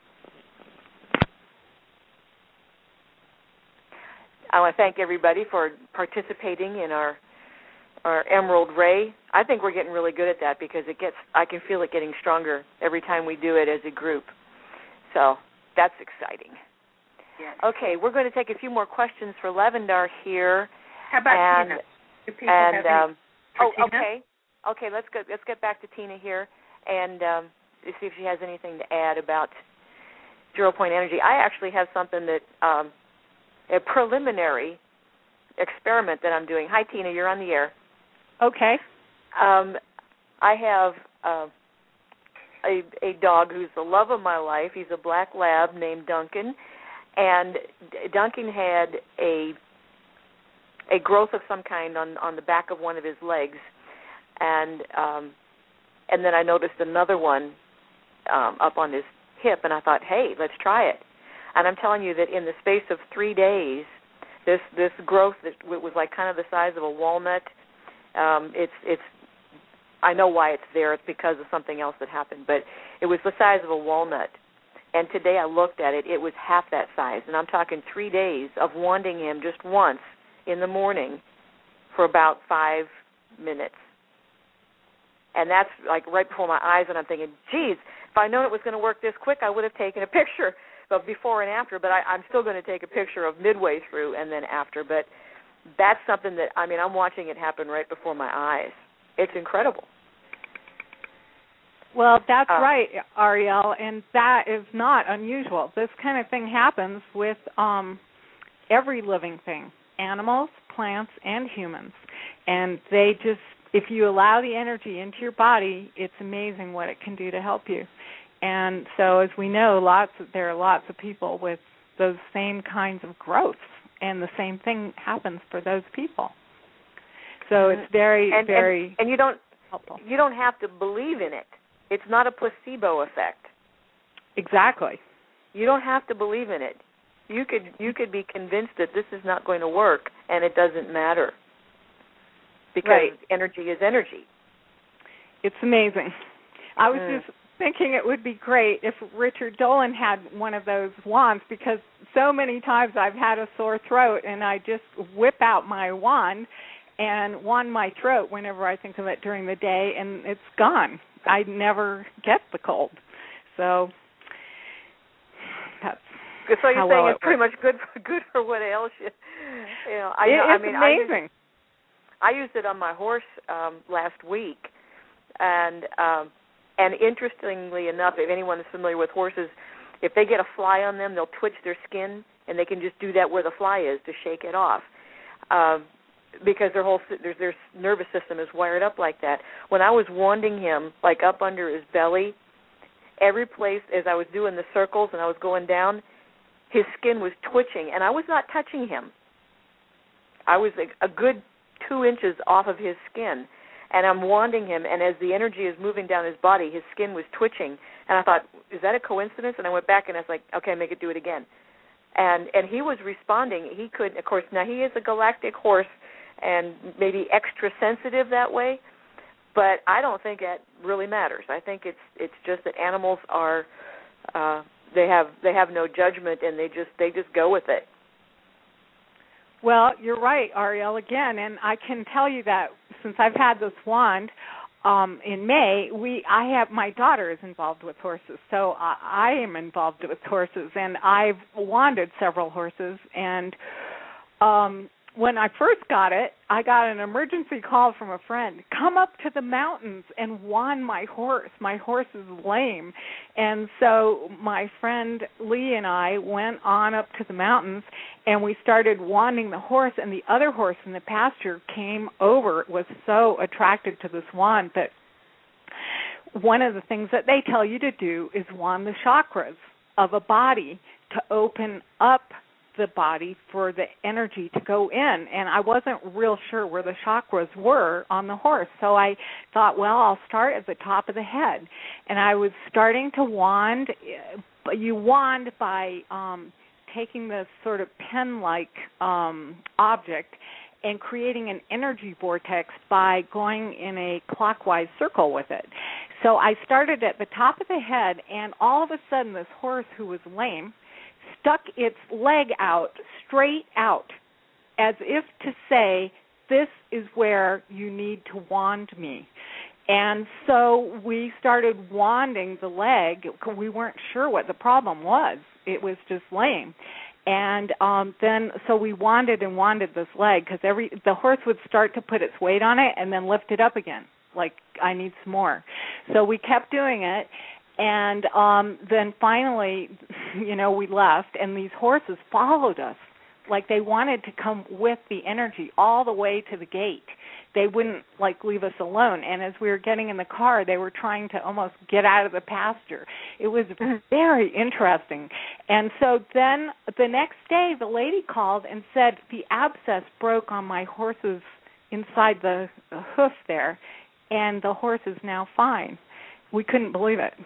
I want to thank everybody for participating in our our Emerald Ray. I think we're getting really good at that because it gets I can feel it getting stronger every time we do it as a group. So that's exciting. Yes. Okay, we're going to take a few more questions for Lavendar here. How about and, Tina? Do people and have any um, for oh, Tina? okay, okay. Let's go. Let's get back to Tina here and um, see if she has anything to add about Zero Point Energy. I actually have something that um, a preliminary experiment that I'm doing. Hi, Tina. You're on the air. Okay. Um, I have uh, a, a dog who's the love of my life. He's a black lab named Duncan, and Duncan had a a growth of some kind on, on the back of one of his legs, and um, and then I noticed another one um, up on his hip, and I thought, hey, let's try it. And I'm telling you that in the space of three days, this this growth that was like kind of the size of a walnut. Um, it's it's. I know why it's there. It's because of something else that happened, but it was the size of a walnut. And today I looked at it; it was half that size. And I'm talking three days of wanting him just once in the morning for about five minutes. And that's like right before my eyes, and I'm thinking, geez, if I'd known it was going to work this quick, I would have taken a picture of before and after. But I, I'm still going to take a picture of midway through and then after. But that's something that, I mean, I'm watching it happen right before my eyes. It's incredible. Well, that's uh, right, Ariel, and that is not unusual. This kind of thing happens with um, every living thing, animals, plants, and humans. And they just, if you allow the energy into your body, it's amazing what it can do to help you. And so, as we know, lots of, there are lots of people with those same kinds of growths, and the same thing happens for those people. So it's very, and, very and, and you don't helpful. You don't have to believe in it. It's not a placebo effect. Exactly. You don't have to believe in it. You could you could be convinced that this is not going to work, and it doesn't matter because right. energy is energy. It's amazing. I was mm. just thinking it would be great if Richard Dolan had one of those wands, because so many times I've had a sore throat and I just whip out my wand and wand my throat whenever I think of it during the day, and it's gone. I never get the cold. So that's so you're how saying well it's it pretty works. much good for good for what ails you. You know, I, it, know, it's I mean, amazing. I used, I used it on my horse um, last week, and um, and interestingly enough, if anyone is familiar with horses, if they get a fly on them, they'll twitch their skin, and they can just do that where the fly is to shake it off. Um, because their whole their, their nervous system is wired up like that. When I was wanding him, like up under his belly, every place as I was doing the circles and I was going down, his skin was twitching, and I was not touching him. I was a, a good two inches off of his skin, and I'm wanding him, and as the energy is moving down his body, his skin was twitching, and I thought, is that a coincidence? And I went back, and I was like, okay, make it do it again. And and he was responding. He could, of course, now he is a galactic horse, and maybe extra sensitive that way, but I don't think that really matters. I think it's it's just that animals are uh, they have they have no judgment, and they just they just go with it. Well, you're right, Ariel, again, and I can tell you that since I've had this wand um, in May, we I have my daughter is involved with horses, so I, I am involved with horses, and I've wanded several horses, and um, when I first got it, I got an emergency call from a friend. Come up to the mountains and wand my horse. My horse is lame. And so my friend Lee and I went on up to the mountains, and we started wanding the horse, and the other horse in the pasture came over. It was so attracted to this wand that one of the things that they tell you to do is wand the chakras of a body to open up the body for the energy to go in, and I wasn't real sure where the chakras were on the horse, so I thought, well, I'll start at the top of the head, and I was starting to wand. You wand by um, taking this sort of pen-like um, object and creating an energy vortex by going in a clockwise circle with it. So I started at the top of the head, and all of a sudden this horse, who was lame, stuck its leg out, straight out, as if to say, this is where you need to wand me. And so we started wanding the leg. We weren't sure what the problem was. It was just lame. And um, then, so we wanded and wanded this leg, because every the horse would start to put its weight on it and then lift it up again, like, I need some more. So we kept doing it. And um, then finally, you know, we left, and these horses followed us like they wanted to come with the energy all the way to the gate. They wouldn't, like, leave us alone. And as we were getting in the car, they were trying to almost get out of the pasture. It was very interesting. And so then the next day, the lady called and said the abscess broke on my horse's inside the hoof there, and the horse is now fine. We couldn't believe it.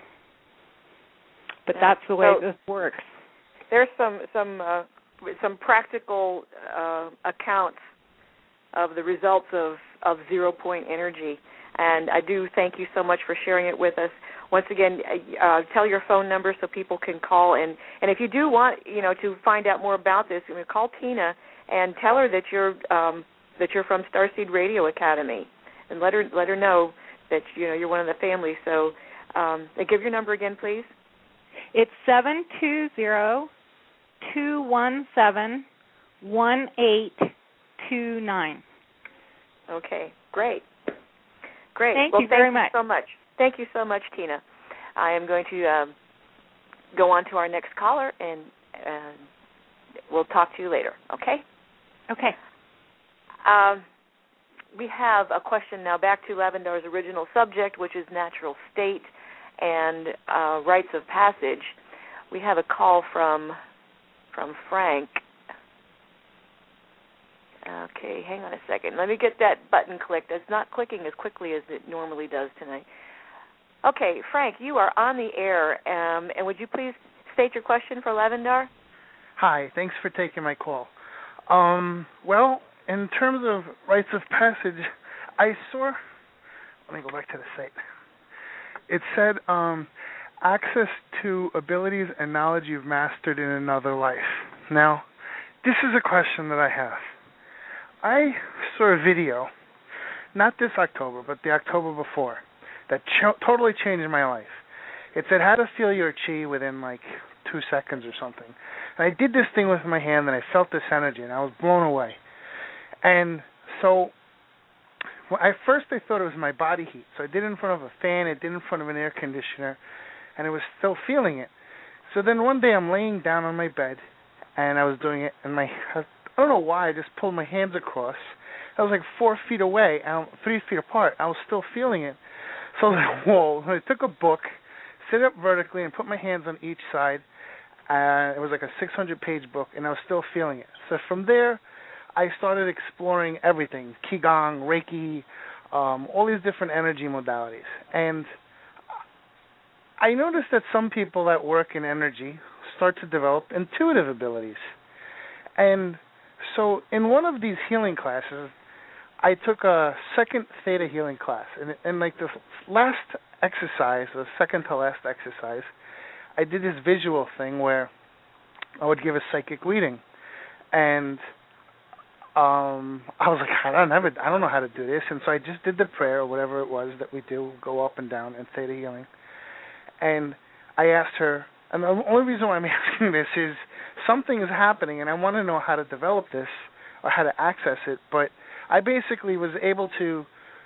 But that's the way so this works. There's some some uh, some practical uh, accounts of the results of, of zero point energy, and I do thank you so much for sharing it with us. Once again, uh, tell your phone number so people can call, and, and if you do want, you know, to find out more about this, you know, call Tina and tell her that you're um, that you're from Starseed Radio Academy, and let her let her know that, you know, you're one of the family. So, um, and give your number again, please. It's seven two zero, two one seven, one eight two nine. Okay, great. Great. Thank well, you thank very you much. so much. Thank you so much, Tina. I am going to um, go on to our next caller, and uh, we'll talk to you later, okay? Okay. Um, we have a question now back to Lavendar's original subject, which is natural state and uh, rites of passage. We have a call from from Frank. Okay, hang on a second. Let me get that button clicked. It's not clicking as quickly as it normally does tonight. Okay, Frank, you are on the air, um, and would you please state your question for Lavendar? Hi, thanks for taking my call. Um, well, in terms of rites of passage, I saw, let me go back to the site. It said um, access to abilities and knowledge you've mastered in another life. Now, this is a question that I have. I saw a video, not this October, but the October before, that ch- totally changed my life. It said how to feel your chi within like two seconds or something. And I did this thing with my hand, and I felt this energy, and I was blown away. And so, well, at first I thought it was my body heat. So I did it in front of a fan, I did it in front of an air conditioner, and I was still feeling it. So then one day I'm laying down on my bed, and I was doing it, and my I don't know why, I just pulled my hands across. I was like four feet away, and three feet apart. I was still feeling it. So I was like, whoa. I took a book, sit up vertically, and put my hands on each side. Uh, it was like a six hundred page book, and I was still feeling it. So from there, I started exploring everything, Qigong, Reiki, um, all these different energy modalities. And I noticed that some people that work in energy start to develop intuitive abilities. And so in one of these healing classes, I took a second theta healing class. And, and like the last exercise, the second to last exercise, I did this visual thing where I would give a psychic reading. And um, I was like, I don't, ever, I don't know how to do this. And so I just did the prayer or whatever it was that we do, go up and down in theta healing. And I asked her, and the only reason why I'm asking this is something is happening, and I want to know how to develop this or how to access it. But I basically was able to,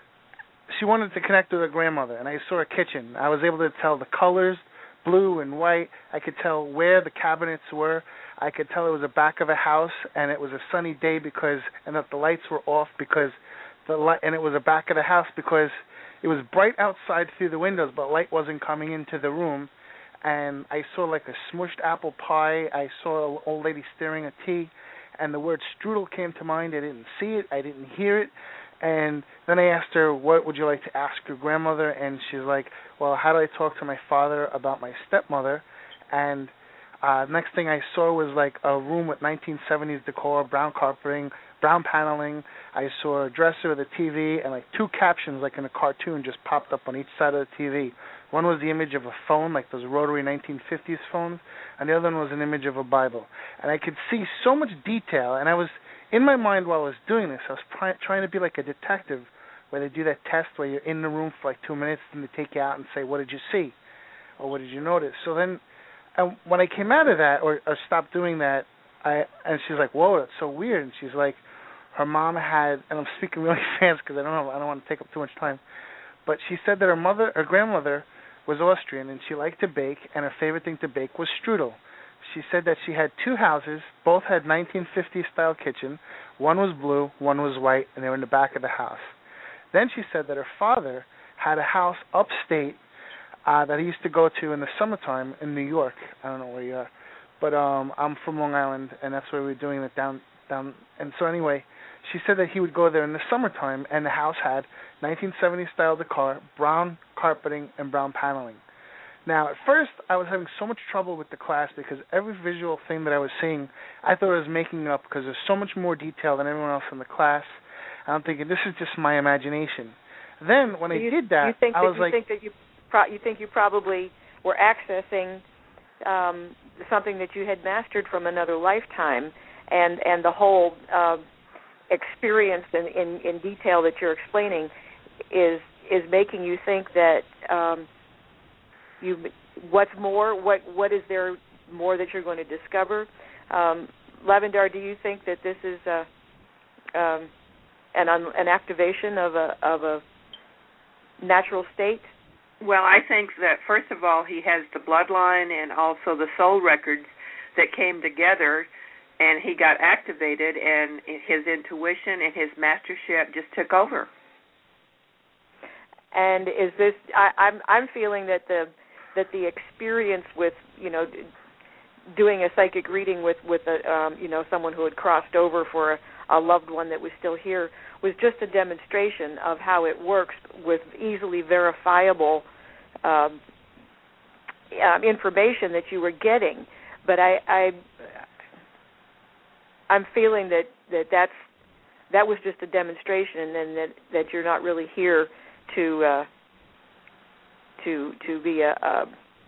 she wanted to connect with her grandmother, and I saw a kitchen. I was able to tell the colors, blue and white. I could tell where the cabinets were. I could tell it was the back of a house, and it was a sunny day because, and that the lights were off because the light, and it was the back of the house because it was bright outside through the windows, but light wasn't coming into the room. And I saw like a smushed apple pie. I saw an old lady stirring a tea, and the word strudel came to mind. I didn't see it. I didn't hear it. And then I asked her, what would you like to ask your grandmother? And she's like, well, how do I talk to my father about my stepmother? And uh, next thing I saw was like a room with nineteen seventies decor, brown carpeting, brown paneling. I saw a dresser with a T V, and like two captions like in a cartoon just popped up on each side of the T V. One was the image of a phone, like those rotary nineteen fifties phones, and the other one was an image of a Bible. And I could see so much detail, and I was, in my mind while I was doing this, I was pr- trying to be like a detective where they do that test where you're in the room for like two minutes and they take you out and say, what did you see? Or what did you notice? So then and when I came out of that or, or stopped doing that, I and she's like, whoa, that's so weird. And she's like, her mom had, and I'm speaking really fast because I don't know, I don't want to take up too much time, but she said that her mother, her grandmother, was Austrian, and she liked to bake, and her favorite thing to bake was strudel. She said that she had two houses, both had nineteen fifties style kitchen. One was blue, one was white, and they were in the back of the house. Then she said that her father had a house upstate uh, that he used to go to in the summertime in New York. I don't know where you are, but um, I'm from Long Island, and that's where we were doing it down down. And so anyway, she said that he would go there in the summertime, and the house had nineteen seventies style decor, brown carpeting, and brown paneling. Now, at first, I was having so much trouble with the class because every visual thing that I was seeing, I thought I was making up because there's so much more detail than everyone else in the class. And I'm thinking, this is just my imagination. Then, when so I you, did that, you think I that was you like... Think that you, pro- you think you probably were accessing um, something that you had mastered from another lifetime, and, and the whole uh, experience in, in, in detail that you're explaining is is making you think that... Um, You, what's more? What what is there more that you're going to discover? Um, Lavendar, do you think that this is uh, um, an un, an activation of a of a natural state? Well, I think that first of all, he has the bloodline and also the soul records that came together, and he got activated, and his intuition and his mastership just took over. And is this? I, I'm I'm feeling that the that the experience with you know doing a psychic reading with with a um, you know someone who had crossed over for a, a loved one that was still here was just a demonstration of how it works with easily verifiable um, um, information that you were getting. But I, I I'm feeling that, that that's that was just a demonstration, and then that, that you're not really here to uh, to to be a, a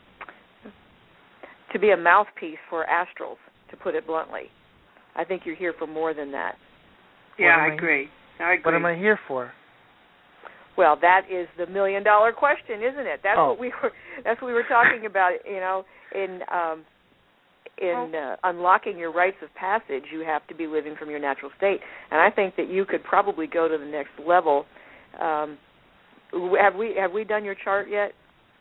to be a mouthpiece for astrals, to put it bluntly. I think you're here for more than that. Yeah, I agree. I agree. What am I here for? Well, that is the million dollar question, isn't it? That's oh. what we were. That's what we were talking about. You know, in um, in uh, unlocking your rites of passage, you have to be living from your natural state. And I think that you could probably go to the next level. Um, have we have we done your chart yet?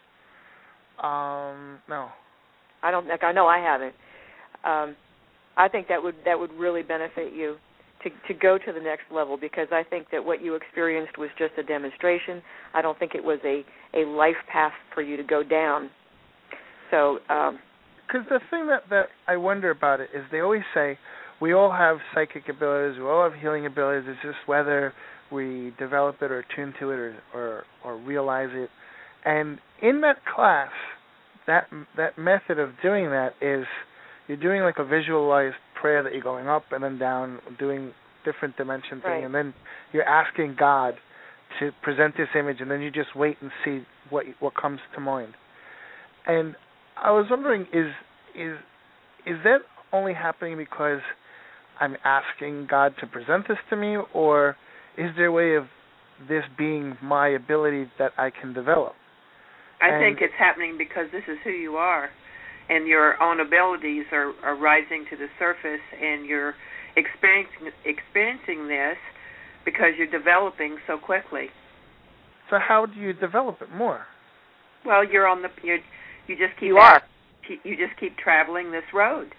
Um, no. I don't think I know I haven't. Um, I think that would that would really benefit you to to go to the next level, because I think that what you experienced was just a demonstration. I don't think it was a, a life path for you to go down. So, um, because the thing that, that I wonder about it is they always say we all have psychic abilities, we all have healing abilities. It's just whether we develop it or tune to it or or, or realize it. And in that class, that that method of doing that is you're doing like a visualized prayer that you're going up and then down, doing different dimension thing, right. and then you're asking God to present this image, and then you just wait and see what what comes to mind. And I was wondering, is is is that only happening because I'm asking God to present this to me, or is there a way of this being my ability that I can develop? I and think it's happening because this is who you are, and your own abilities are, are rising to the surface, and you're experiencing experiencing this because you're developing so quickly. So how do you develop it more? Well, you're on the you're, you just keep you are you just keep traveling this road.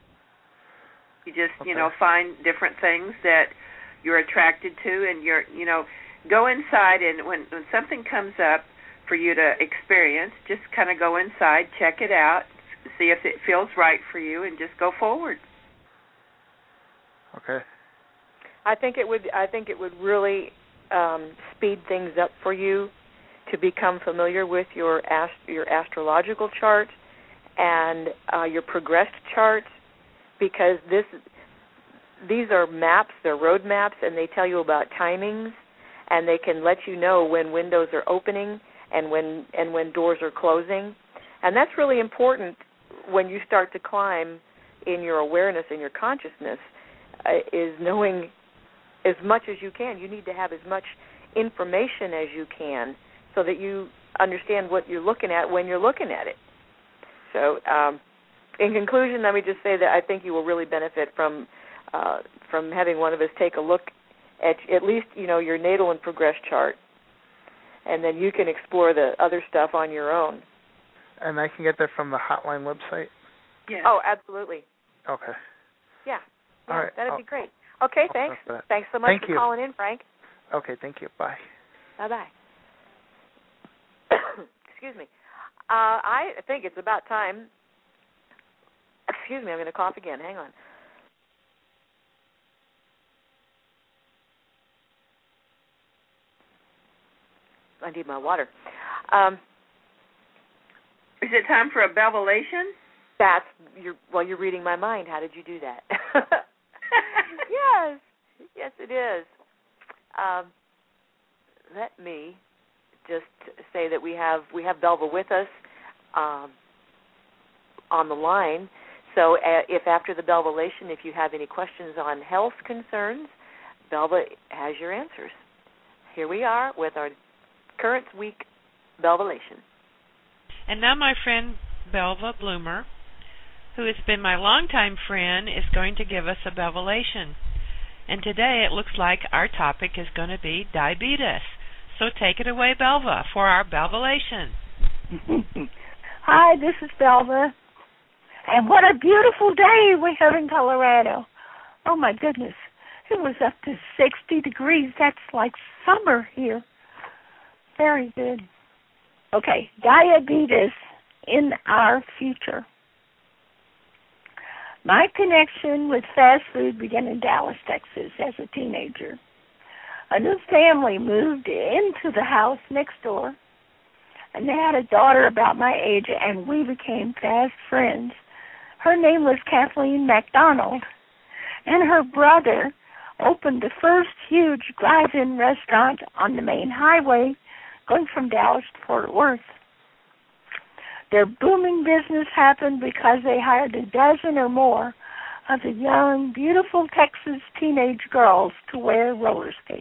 You just okay. you know find different things that you're attracted to, and you're you know go inside, and when when something comes up for you to experience, just kind of go inside, check it out, see if it feels right for you, and just go forward. Okay. I think it would. I think it would really um, speed things up for you to become familiar with your ast- your astrological chart and uh, your progressed chart, because this these are maps, they're road maps, and they tell you about timings, and they can let you know when windows are opening and when and when doors are closing. And that's really important when you start to climb in your awareness and your consciousness, uh, is knowing as much as you can. You need to have as much information as you can so that you understand what you're looking at when you're looking at it. So um, in conclusion, let me just say that I think you will really benefit from uh, from having one of us take a look at at least, you know, your natal and progress chart, and then you can explore the other stuff on your own. And I can get that from the hotline website? Yeah. Oh, absolutely. Okay. Yeah. yeah All right. That'd I'll, be great. Okay, I'll thanks. that. Thanks so much thank for you. calling in, Frank. Okay, thank you. Bye. Bye-bye. Excuse me. Uh, I think it's about time. Excuse me, I'm going to cough again. Hang on. I need my water. Um, Is it time for a bevelation? That's you're well. You're reading my mind. How did you do that? yes, yes, it is. Um, let me just say that we have we have Belva with us um, on the line. So, uh, if after the Belvalation, if you have any questions on health concerns, Belva has your answers. Here we are with our current week Belvalation. And now my friend Belva Bloomer, who has been my longtime friend, is going to give us a Belvalation. And today it looks like our topic is going to be diabetes. So take it away, Belva, for our Belvalation. Hi, this is Belva. And what a beautiful day we have in Colorado. Oh, my goodness. It was up to sixty degrees. That's like summer here. Very good. Okay, diabetes in our future. My connection with fast food began in Dallas, Texas as a teenager. A new family moved into the house next door, and they had a daughter about my age, and we became fast friends. Her name was Kathleen McDonald, and her brother opened the first huge drive-in restaurant on the main highway going from Dallas to Fort Worth. Their booming business happened because they hired a dozen or more of the young, beautiful Texas teenage girls to wear roller skates.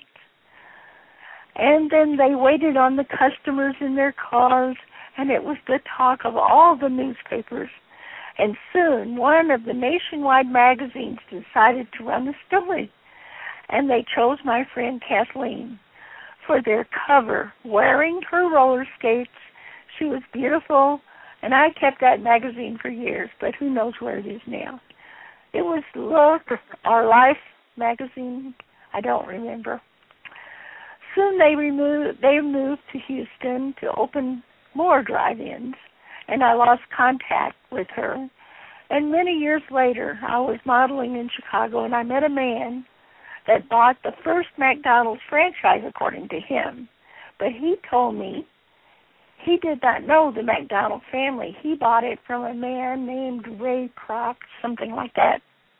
And then they waited on the customers in their cars, and it was the talk of all the newspapers. And soon, one of the nationwide magazines decided to run the story, and they chose my friend Kathleen for their cover, wearing her roller skates. She was beautiful, and I kept that magazine for years, but who knows where it is now. It was Look, Our Life magazine. I don't remember. Soon they removed, they moved to Houston to open more drive-ins, and I lost contact with her. And many years later, I was modeling in Chicago, and I met a man that bought the first McDonald's franchise, according to him. But he told me he did not know the McDonald family. He bought it from a man named Ray Kroc, something like that.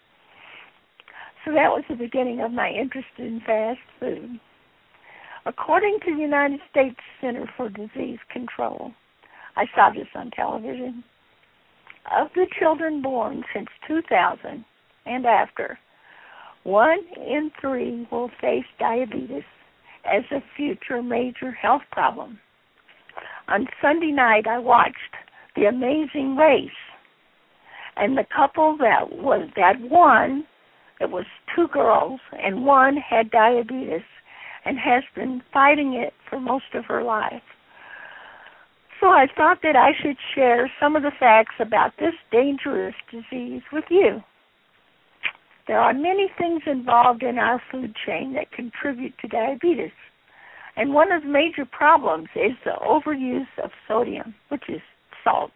So that was the beginning of my interest in fast food. According to the United States Center for Disease Control, I saw this on television, of the children born since two thousand and after, one in three will face diabetes as a future major health problem. On Sunday night, I watched The Amazing Race, and the couple that was that won, it was two girls, and one had diabetes and has been fighting it for most of her life. So I thought that I should share some of the facts about this dangerous disease with you. There are many things involved in our food chain that contribute to diabetes, and one of the major problems is the overuse of sodium, which is salt.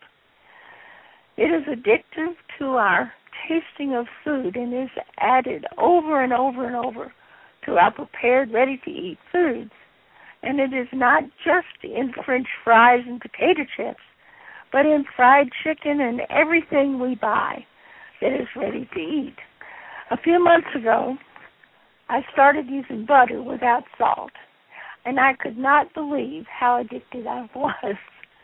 It is addictive to our tasting of food and is added over and over and over to our prepared, ready-to-eat foods. And it is not just in French fries and potato chips, but in fried chicken and everything we buy that is ready to eat. A few months ago, I started using butter without salt, and I could not believe how addicted I was.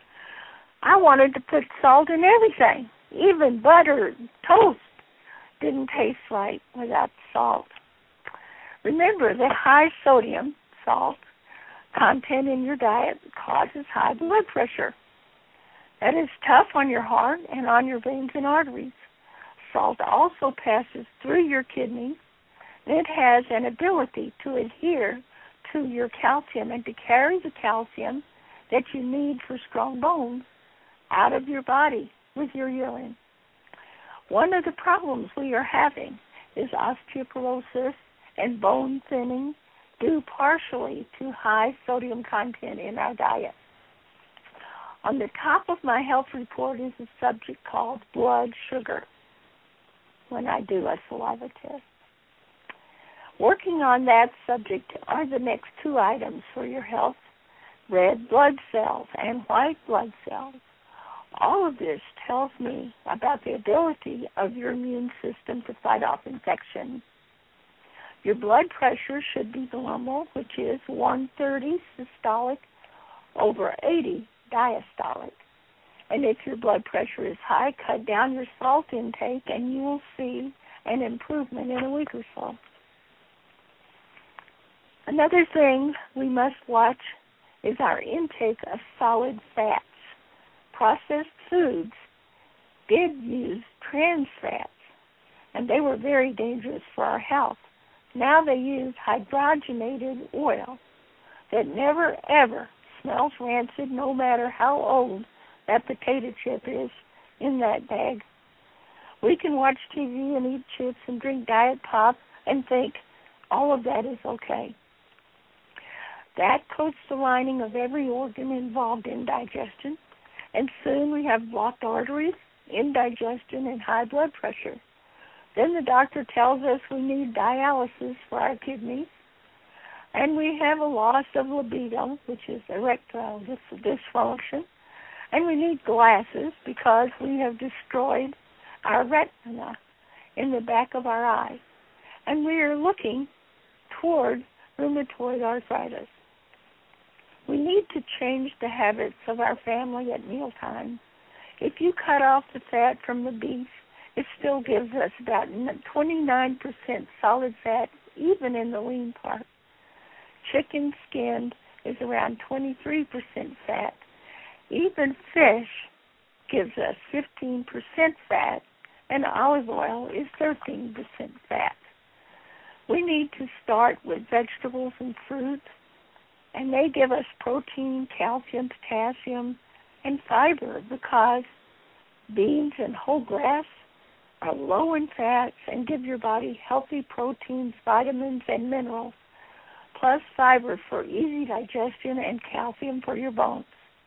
I wanted to put salt in everything. Even butter, toast, didn't taste right without salt. Remember that high sodium, salt, content in your diet causes high blood pressure. That is tough on your heart and on your veins and arteries. Salt also passes through your kidneys, and it has an ability to adhere to your calcium and to carry the calcium that you need for strong bones out of your body with your urine. One of the problems we are having is osteoporosis and bone thinning due partially to high sodium content in our diet. On the top of my health report is a subject called blood sugar when I do a saliva test. Working on that subject are the next two items for your health, red blood cells and white blood cells. All of this tells me about the ability of your immune system to fight off infection. Your blood pressure should be normal, which is one thirty systolic over eighty diastolic. And if your blood pressure is high, cut down your salt intake and you will see an improvement in a week or so. Another thing we must watch is our intake of solid fats. Processed foods did use trans fats, and they were very dangerous for our health. Now they use hydrogenated oil that never, ever smells rancid, no matter how old that potato chip is in that bag. We can watch T V and eat chips and drink Diet Pop and think all of that is okay. That coats the lining of every organ involved in digestion, and soon we have blocked arteries, indigestion, and high blood pressure. Then the doctor tells us we need dialysis for our kidneys, and we have a loss of libido, which is erectile dis- dysfunction, and we need glasses because we have destroyed our retina in the back of our eye, and we are looking toward rheumatoid arthritis. We need to change the habits of our family at mealtime. If you cut off the fat from the beef, it still gives us about twenty-nine percent solid fat, even in the lean part. Chicken skinned is around twenty-three percent fat. Even fish gives us fifteen percent fat, and olive oil is thirteen percent fat. We need to start with vegetables and fruit, and they give us protein, calcium, potassium, and fiber because beans and whole grass are low in fats and give your body healthy proteins, vitamins, and minerals, plus fiber for easy digestion and calcium for your bones.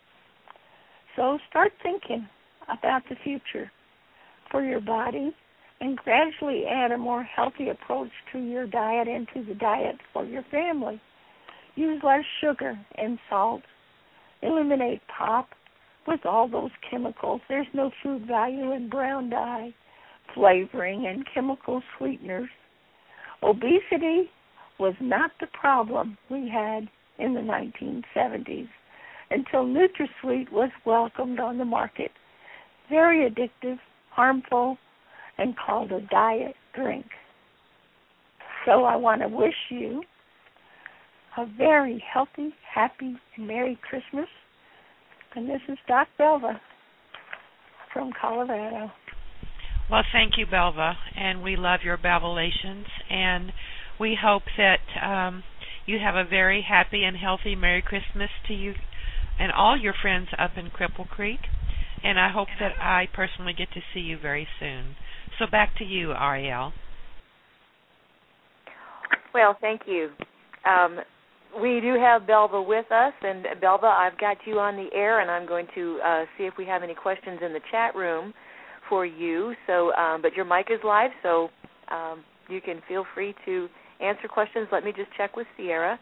So start thinking about the future for your body and gradually add a more healthy approach to your diet and to the diet for your family. Use less sugar and salt. Eliminate pop with all those chemicals. There's no food value in brown dye, flavoring, and chemical sweeteners. Obesity was not the problem we had in the nineteen seventies until NutraSweet was welcomed on the market. Very addictive, harmful, and called a diet drink. So I want to wish you a very healthy, happy, and Merry Christmas. And this is Doc Belva from Colorado. Well, thank you, Belva, and we love your Belvalations, and we hope that um, you have a very happy and healthy Merry Christmas to you and all your friends up in Cripple Creek, and I hope that I personally get to see you very soon. So back to you, Ariel. Well, thank you. Um, we do have Belva with us, and Belva, I've got you on the air, and I'm going to uh, see if we have any questions in the chat room for you. So, um, but your mic is live, so um, you can feel free to answer questions. Let me just check with Sierra.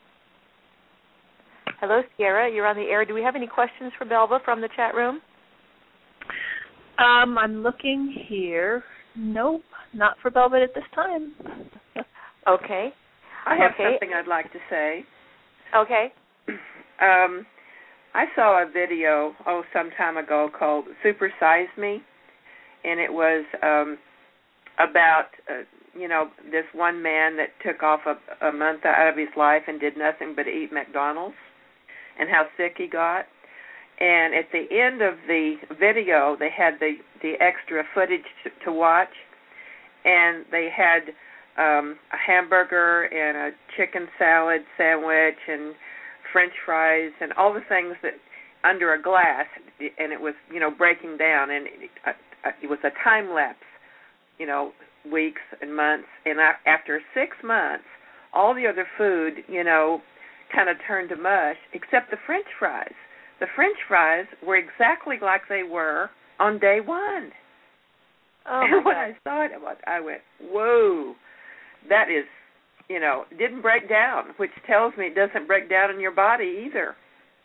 Hello, Sierra. You're on the air. Do we have any questions for Belva from the chat room? Um, I'm looking here. Nope, not for Belva at this time. Okay. I have okay. something I'd like to say. Okay. Um, I saw a video, oh, some time ago called Super Size Me, and it was um, about, uh, you know, this one man that took off a, a month out of his life and did nothing but eat McDonald's and how sick he got. And at the end of the video, they had the, the extra footage to, to watch, and they had um, a hamburger and a chicken salad sandwich and French fries and all the things that under a glass, and it was, you know, breaking down, and it, uh, it was a time lapse, you know, weeks and months, and after six months, all the other food, you know, kind of turned to mush, except the French fries. The French fries were exactly like they were on day one. Oh, and when God. I saw it, I went, whoa, that is, you know, didn't break down, which tells me it doesn't break down in your body either.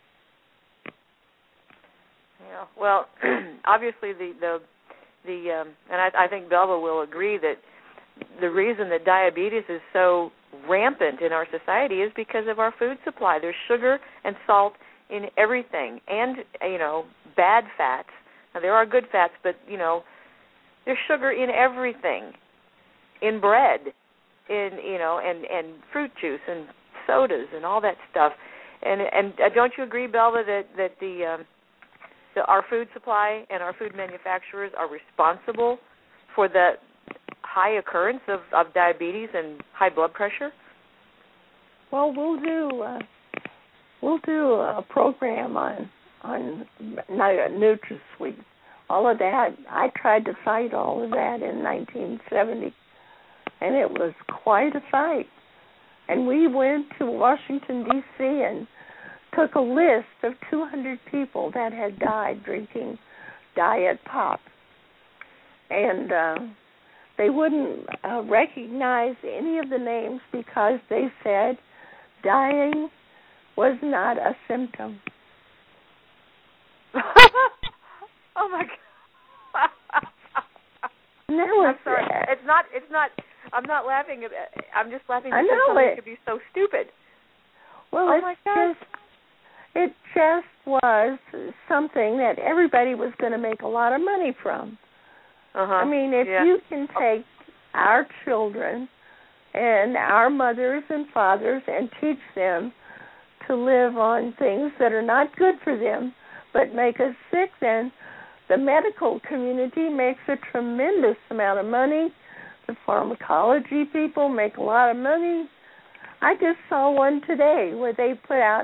Yeah. Well, obviously the the the um, and I, I think Belva will agree that the reason that diabetes is so rampant in our society is because of our food supply. There's sugar and salt in everything, and you know, bad fats. Now there are good fats, but you know, there's sugar in everything, in bread, in you know, and and fruit juice and sodas and all that stuff. And and uh, don't you agree, Belva, that that the um, the, our food supply and our food manufacturers are responsible for the high occurrence of, of diabetes and high blood pressure? Well, we'll do uh, we'll do a program on on NutraSweet. All of that. I tried to fight all of that in nineteen seventy, and it was quite a fight. And we went to Washington, D C and took a list of two hundred people that had died drinking diet pop. And uh, they wouldn't uh, recognize any of the names because they said dying was not a symptom. Oh my God! Was, I'm sorry. Uh, it's not. It's not. I'm not laughing. I'm just laughing because I know something it could be so stupid. Well, oh it's my God. just it just was something that everybody was going to make a lot of money from. Uh-huh. I mean, if yeah. you can take our children and our mothers and fathers and teach them to live on things that are not good for them but make us sick, then the medical community makes a tremendous amount of money. The pharmacology people make a lot of money. I just saw one today where they put out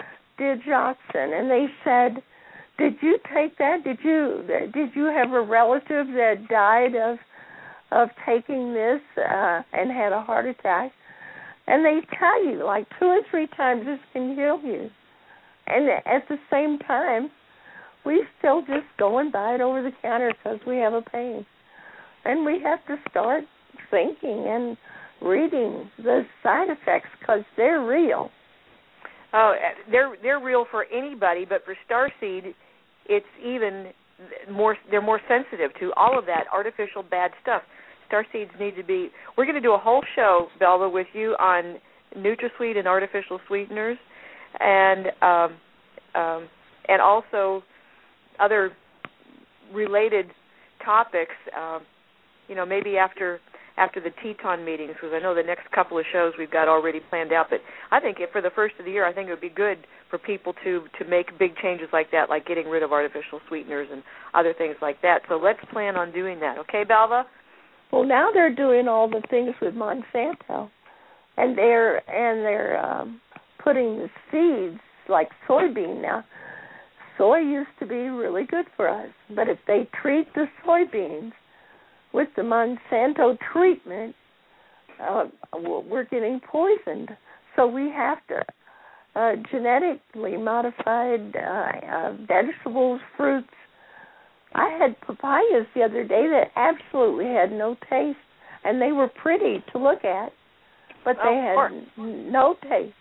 digoxin, and they said, "Did you take that? Did you did you have a relative that died of of taking this uh, and had a heart attack?" And they tell you like two or three times this can kill you, and at the same time, we still just go and buy it over the counter because we have a pain, and we have to start thinking and reading the side effects because they're real. Oh, they're they're real for anybody, but for Starseed, it's even more. They're more sensitive to all of that artificial bad stuff. Starseeds need to be. We're going to do a whole show, Belva, with you on NutraSweet and artificial sweeteners, and um, um, and also other related topics. Um, you know, maybe after. after the Teton meetings, because I know the next couple of shows we've got already planned out. But I think if for the first of the year, I think it would be good for people to, to make big changes like that, like getting rid of artificial sweeteners and other things like that. So let's plan on doing that. Okay, Belva? Well, now they're doing all the things with Monsanto, and they're and they're um, putting the seeds like soybean now. Soy used to be really good for us, but if they treat the soybeans with the Monsanto treatment, uh, we're getting poisoned. So we have to uh, genetically modified uh, uh, vegetables, fruits. I had papayas the other day that absolutely had no taste, and they were pretty to look at, but they oh, had n- no taste.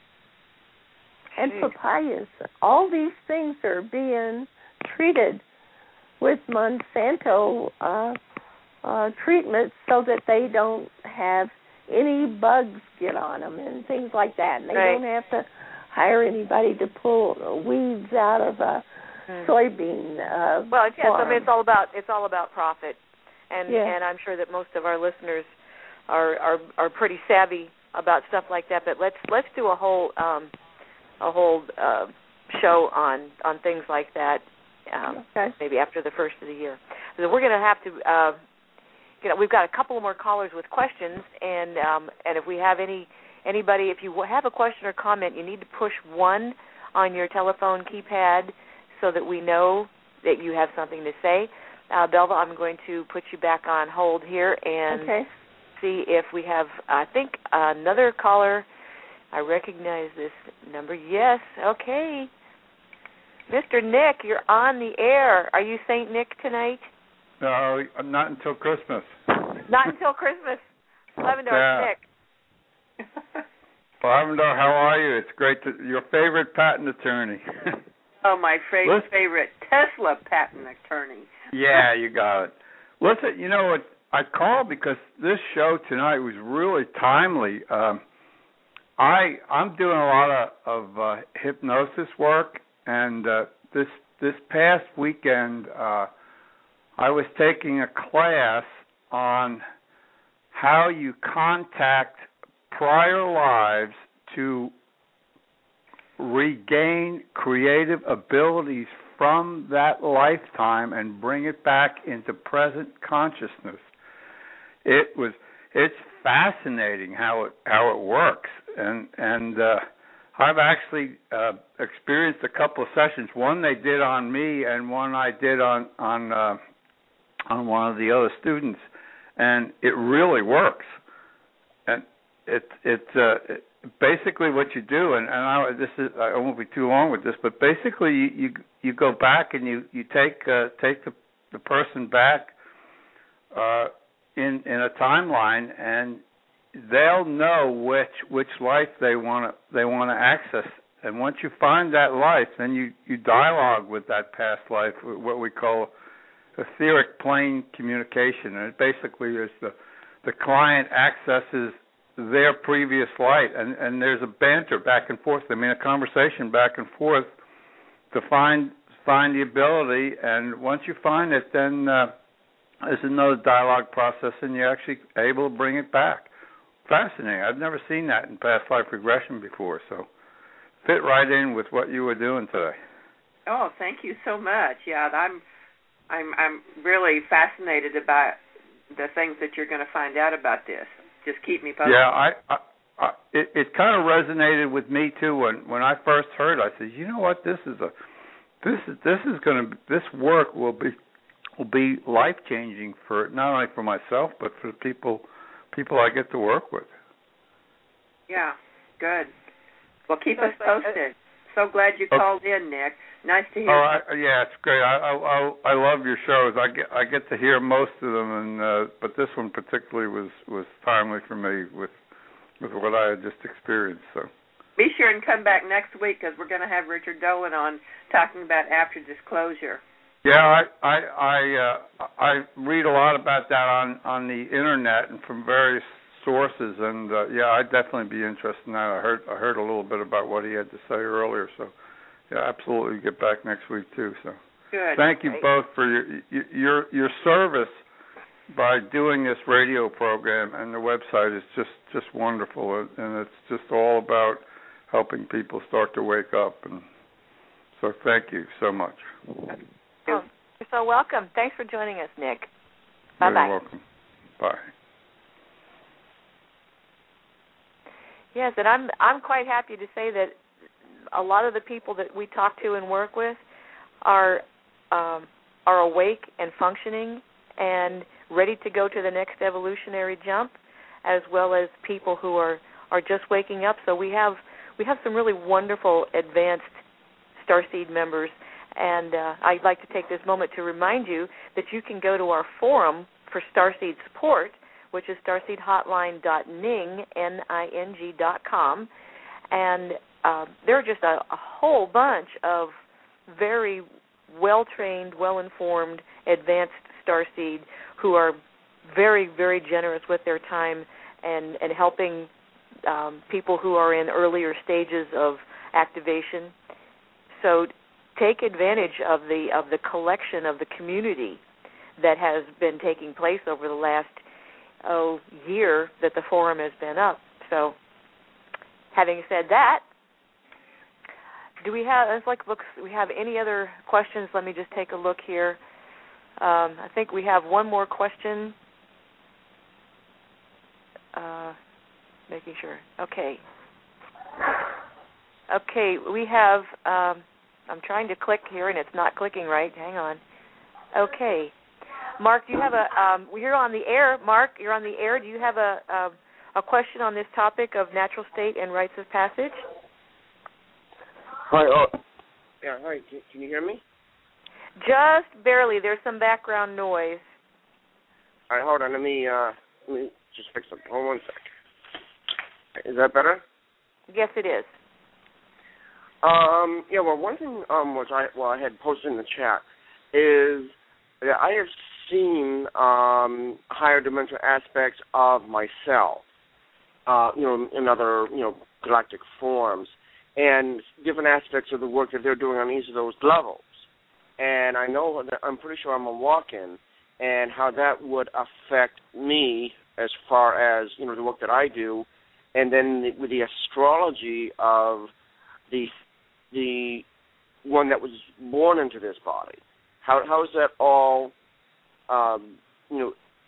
And Jeez. papayas, all these things are being treated with Monsanto uh Uh, treatments so that they don't have any bugs get on them and things like that. And they right. don't have to hire anybody to pull weeds out of a mm. soybean uh, Well, yes, farm. I mean it's all about it's all about profit, and yeah. and I'm sure that most of our listeners are are, are pretty savvy about stuff like that. But let's let's do a whole um, a whole uh, show on on things like that. Um, okay. Maybe after the first of the year. So we're going to have to. Uh, You know, we've got a couple more callers with questions, and um, and if we have any anybody, if you have a question or comment, you need to push one on your telephone keypad so that we know that you have something to say. Uh, Belva, I'm going to put you back on hold here and okay. see if we have, I think, another caller. I recognize this number. Yes, okay. Mister Nick, you're on the air. Are you Saint Nick tonight? No, not until Christmas. Not until Christmas. Lavendar, yeah. Nick. Well, Lavendar, how are you? It's great to your favorite patent attorney. Oh, my favorite, Listen, favorite Tesla patent attorney. Yeah, you got it. Listen, you know what? I called because this show tonight was really timely. Um, I I'm doing a lot of, of uh, hypnosis work, and uh, this this past weekend. Uh, I was taking a class on how you contact prior lives to regain creative abilities from that lifetime and bring it back into present consciousness. it was it's fascinating how it how it works, and and uh, I've actually uh, experienced a couple of sessions. One they did on me, and one I did on on uh, on one of the other students, and it really works. And it it, uh, it basically what you do, and, and I this is I won't be too long with this, but basically you you, you go back and you you take uh, take the the person back uh, in in a timeline, and they'll know which which life they want to they want to access. And once you find that life, then you you dialogue with that past life, what we call etheric plane communication. And it basically is the the client accesses their previous life, and, and there's a banter back and forth. I mean, a conversation back and forth to find find the ability. And once you find it, then uh, there's another dialogue process, and you're actually able to bring it back. Fascinating. I've never seen that in past life regression before, so fit right in with what you were doing today. Oh, thank you so much. Yeah, I'm I'm I'm really fascinated about the things that you're going to find out about this. Just keep me posted. Yeah, I, I, I it, it kind of resonated with me too when, when I first heard. I said, you know what, this is a this is this is going to this work will be will be life changing for not only for myself but for the people people I get to work with. Yeah, good. Well, keep us posted. So glad you called in, Nick. Nice to hear. Oh, I, yeah, it's great. I, I I love your shows. I get I get to hear most of them, and uh, but this one particularly was, was timely for me with with what I had just experienced. So be sure and come back next week because we're going to have Richard Dolan on talking about after disclosure. Yeah, I I I, uh, I read a lot about that on, on the internet and from various sources, and uh, yeah, I'd definitely be interested in that. I heard I heard a little bit about what he had to say earlier, so. Yeah, absolutely. Get back next week too. So, good. Thank you Great. both for your your your service by doing this radio program, and the website is just, just wonderful, and it's just all about helping people start to wake up. And so, thank you so much. Oh, you're so welcome. Thanks for joining us, Nick. Bye bye. You're welcome. Bye. Yes, and I'm I'm quite happy to say that a lot of the people that we talk to and work with are um, are awake and functioning and ready to go to the next evolutionary jump, as well as people who are, are just waking up. So we have we have some really wonderful advanced Starseed members, and uh, I'd like to take this moment to remind you that you can go to our forum for Starseed support, which is starseed hotline dot ning, N I N G dot com, and Uh, there are just a, a whole bunch of very well-trained, well-informed, advanced Starseed who are very, very generous with their time and, and helping um, people who are in earlier stages of activation. So take advantage of the of the collection of the community that has been taking place over the last oh, year that the forum has been up. So having said that, Do we have? Let's like look. We have any other questions? Let me just take a look here. Um, I think we have one more question. Uh, making sure. Okay. Okay. We have. Um, I'm trying to click here, and it's not clicking right. Hang on. Okay. Mark, do you have a? Um, you're on the air. Mark, you're on the air. Do you have a a, a question on this topic of natural state and rites of passage? Hi, oh, yeah, hi, can, can you hear me? Just barely. There's some background noise. All right, hold on, let me, uh, let me just fix something. Hold on one sec. Is that better? Yes, it is. Um, yeah, well, one thing, um, which I, well, I had posted in the chat is that I have seen, um, higher dimensional aspects of myself, uh, you know, in other, you know, galactic forms, and different aspects of the work that they're doing on each of those levels. And I know that I'm pretty sure I'm a walk-in, and how that would affect me as far as, you know, the work that I do, and then the, with the astrology of the the one that was born into this body. How how is that all, um, you know,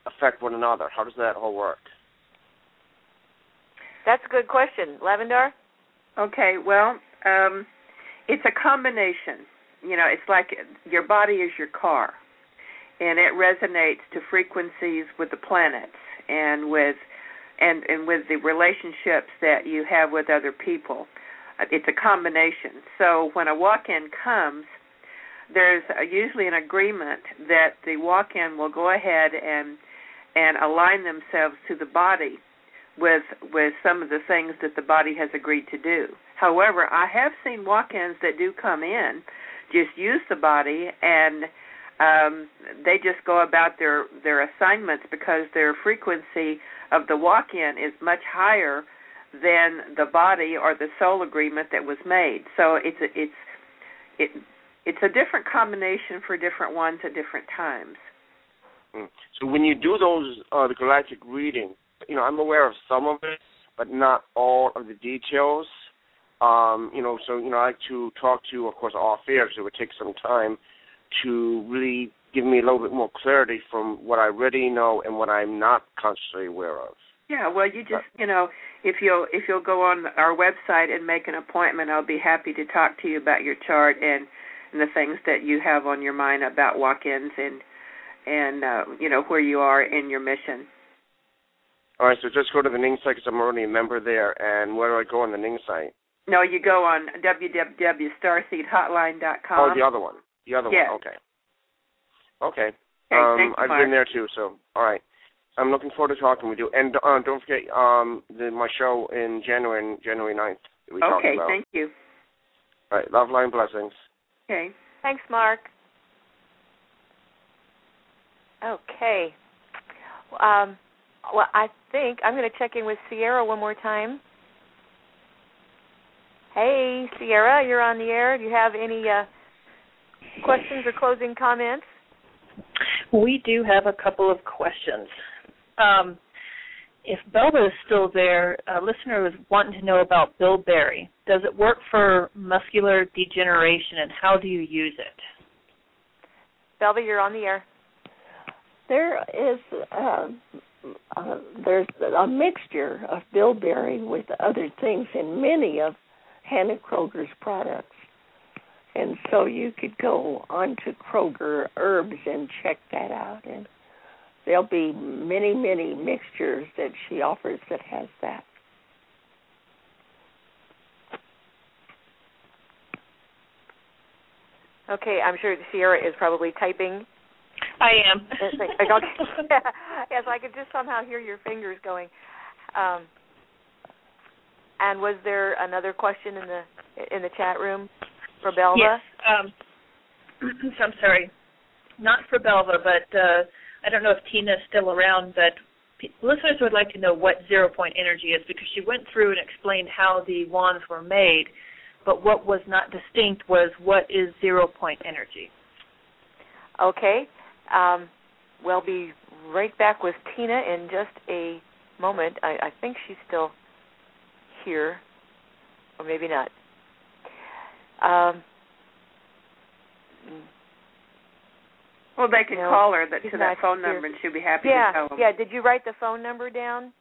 affect one another? How does that all work? That's a good question. Lavendar? Okay, well, um, it's a combination. You know, it's like your body is your car, and it resonates to frequencies with the planets and with and, and with the relationships that you have with other people. It's a combination. So when a walk-in comes, there's usually an agreement that the walk-in will go ahead and and align themselves to the body with with some of the things that the body has agreed to do. However, I have seen walk-ins that do come in, just use the body, and um, they just go about their, their assignments because their frequency of the walk-in is much higher than the body or the soul agreement that was made. So it's a, it's it it's a different combination for different ones at different times. So when you do those uh, the galactic reading, you know, I'm aware of some of it, but not all of the details. Um, you know, so you know, I like to talk to you, of course, off air, so it would take some time to really give me a little bit more clarity from what I already know and what I'm not consciously aware of. Yeah, well, you just, you know, if you'll if you'll go on our website and make an appointment, I'll be happy to talk to you about your chart and, and the things that you have on your mind about walk-ins and and uh, you know, where you are in your mission. All right, so just go to the Ning site because I'm already a member there. And where do I go on the Ning site? No, you go on w w w dot starseed hotline dot com. Oh, the other one. The other yes. one. Okay. Okay. Okay, um, thanks, I've Mark. been there too. So, all right. I'm looking forward to talking with you. And uh, don't forget um, the, my show in January, January ninth. That we okay, talked about. Thank you. All right. Love, light, and blessings. Okay. Thanks, Mark. Okay. Um, well, I think I'm going to check in with Sierra one more time. Hey, Sierra, you're on the air. Do you have any uh, questions or closing comments? We do have a couple of questions. Um, if Belva is still there, a listener was wanting to know about bilberry. Does it work for muscular degeneration, and how do you use it? Belva, you're on the air. There is uh, uh, there's a mixture of bilberry with other things in many of Hannah Kroger's products. And so you could go onto Kroger Herbs and check that out. And there'll be many, many mixtures that she offers that has that. Okay, I'm sure Sierra is probably typing. I am. Yes, I could just somehow hear your fingers going. Um, and was there another question in the in the chat room for Belva? Yes. Um, I'm sorry, not for Belva, but uh, I don't know if Tina's still around. But p- listeners would like to know what zero point energy is, because she went through and explained how the wands were made, but what was not distinct was what is zero point energy. Okay. Um, we'll be right back with Tina in just a moment. I, I think she's still here, or maybe not. Um, well, they can no, call her that, to that phone here. number, and she'll be happy yeah, to tell them. Yeah, did you write the phone number down?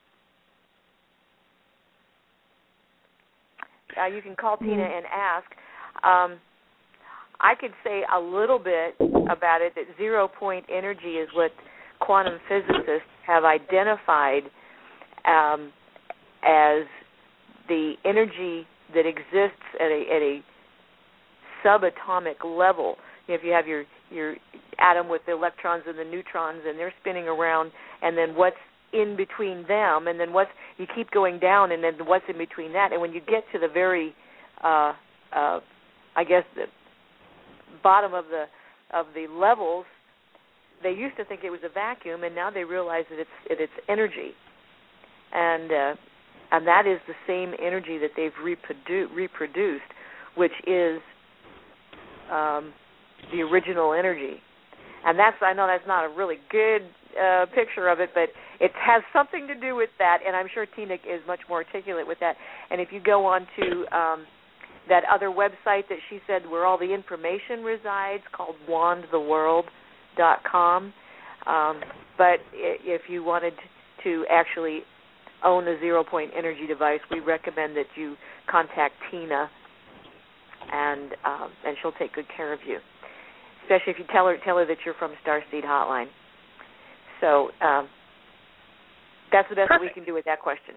Uh, you can call Tina and ask. Um, I could say a little bit about it, that zero-point energy is what quantum physicists have identified um, as the energy that exists at a, at a subatomic level. You know, if you have your, your atom with the electrons and the neutrons, and they're spinning around, and then what's in between them, and then what's, you keep going down, and then what's in between that. And when you get to the very, uh, uh, I guess, the bottom of the of the levels, they used to think it was a vacuum, and now they realize that it's it, it's energy, and uh, and that is the same energy that they've reprodu- reproduced, which is um, the original energy. And that's, I know that's not a really good uh, picture of it, but it has something to do with that, and I'm sure Tina is much more articulate with that. And if you go on to um, that other website that she said where all the information resides, called wand the world dot com, Um, but if you wanted to actually own a zero-point energy device, we recommend that you contact Tina, and um, and she'll take good care of you. Especially if you tell her tell her that you're from Starseed Hotline. So um, that's the best that we can do with that question.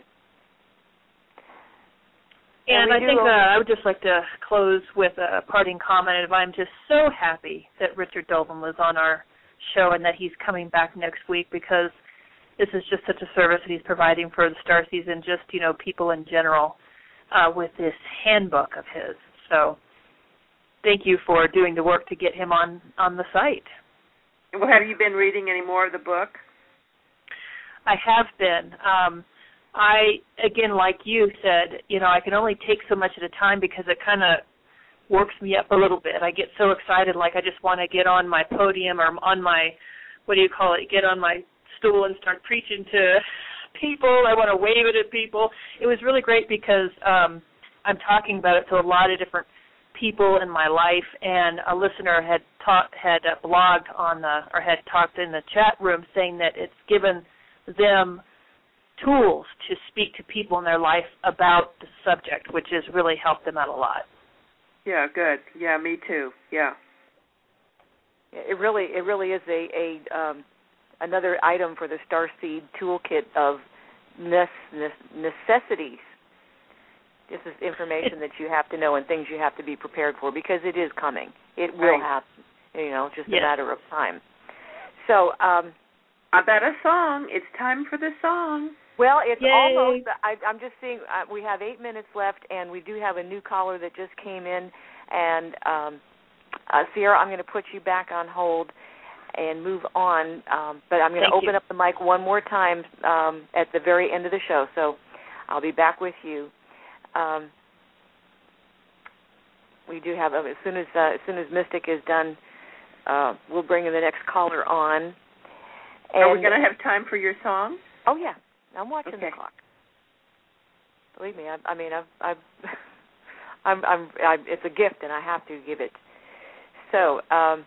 And, and I think uh, I would just like to close with a parting comment. I'm just so happy that Richard Dolan was on our show and that he's coming back next week, because this is just such a service that he's providing for the Starseeds and just, you know, people in general uh, with this handbook of his. So thank you for doing the work to get him on, on the site. Well, have you been reading any more of the book? I have been. Um, I, again, like you said, you know, I can only take so much at a time because it kind of works me up a little bit. I get so excited, like I just want to get on my podium or on my, what do you call it, get on my stool and start preaching to people. I want to wave it at people. It was really great because um, I'm talking about it to a lot of different people in my life, and a listener had taught, had uh, blogged on the, or had talked in the chat room saying that it's given them tools to speak to people in their life about the subject, which has really helped them out a lot. Yeah, good. Yeah, me too. Yeah. It really, it really is a, a um, another item for the Starseed toolkit of necessities. This is information that you have to know and things you have to be prepared for, because it is coming. It will right. happen. You know, just yes. a matter of time. So, um, I bet a song. It's time for the song. Well, it's Yay. almost. I, I'm just seeing. Uh, we have eight minutes left, and we do have a new caller that just came in. And um, uh, Sierra, I'm going to put you back on hold and move on. Um, but I'm going to open you. up the mic one more time um, at the very end of the show. So I'll be back with you. Um, we do have as soon as uh, as soon as Mystic is done, uh, we'll bring in the next caller on. And, Are we going to have time for your song? Oh yeah, I'm watching okay. the clock. Believe me, I, I mean, I've, I've I'm, I'm, I, it's a gift, and I have to give it. So um,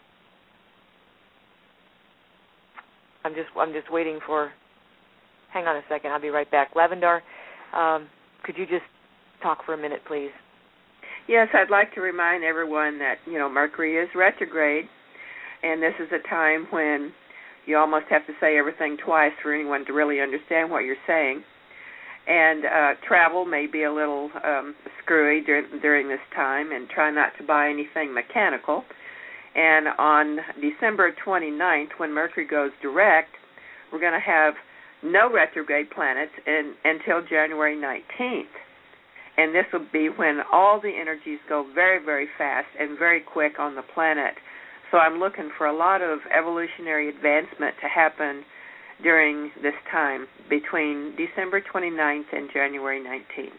I'm just I'm just waiting for. Hang on a second, I'll be right back. Lavendar, um, could you just talk for a minute, please? Yes, I'd like to remind everyone that, you know, Mercury is retrograde, and this is a time when you almost have to say everything twice for anyone to really understand what you're saying. And uh, travel may be a little um, screwy during, during this time, and try not to buy anything mechanical. And on December twenty-ninth, when Mercury goes direct, we're going to have no retrograde planets in, until January nineteenth. And this will be when all the energies go very, very fast and very quick on the planet. So I'm looking for a lot of evolutionary advancement to happen during this time between December twenty-ninth and January nineteenth.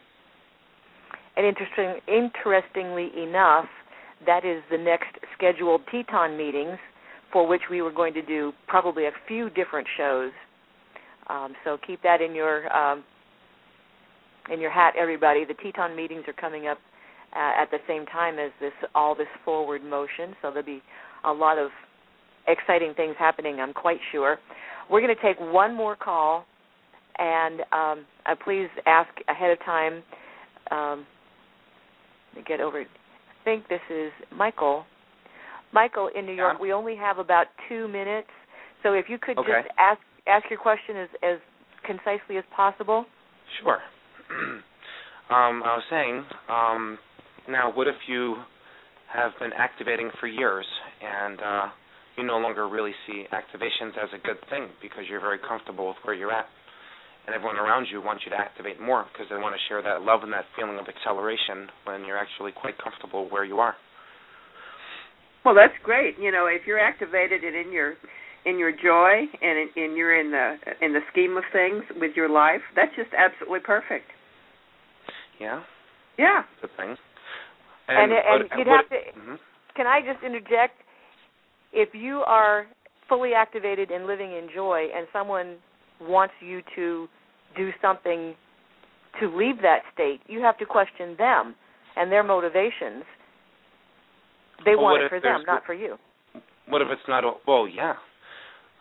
And interesting, interestingly enough, that is the next scheduled Teton meetings, for which we were going to do probably a few different shows. Um, so keep that in your um, in your hat, everybody. The Teton meetings are coming up uh, at the same time as this all this forward motion, so there'll be a lot of exciting things happening, I'm quite sure. We're going to take one more call, and um, uh, please ask ahead of time. Um, let me get over it. I think this is Michael. Michael in New York, yeah. We only have about two minutes, so if you could okay. just ask ask your question as, as concisely as possible. Sure. um, I was saying, um, now what if you have been activating for years and uh, you no longer really see activations as a good thing because you're very comfortable with where you're at, and everyone around you wants you to activate more because they want to share that love and that feeling of acceleration when you're actually quite comfortable where you are? Well, that's great. You know, if you're activated and in your in your joy and in, in you're in the in the scheme of things with your life, that's just absolutely perfect. Yeah. Yeah. Good thing. And, and, and what, you'd what, have to. Mm-hmm. Can I just interject? If you are fully activated and living in joy, and someone wants you to do something to leave that state, you have to question them and their motivations. They well, want it for them, not for you. What if it's not? Well, yeah.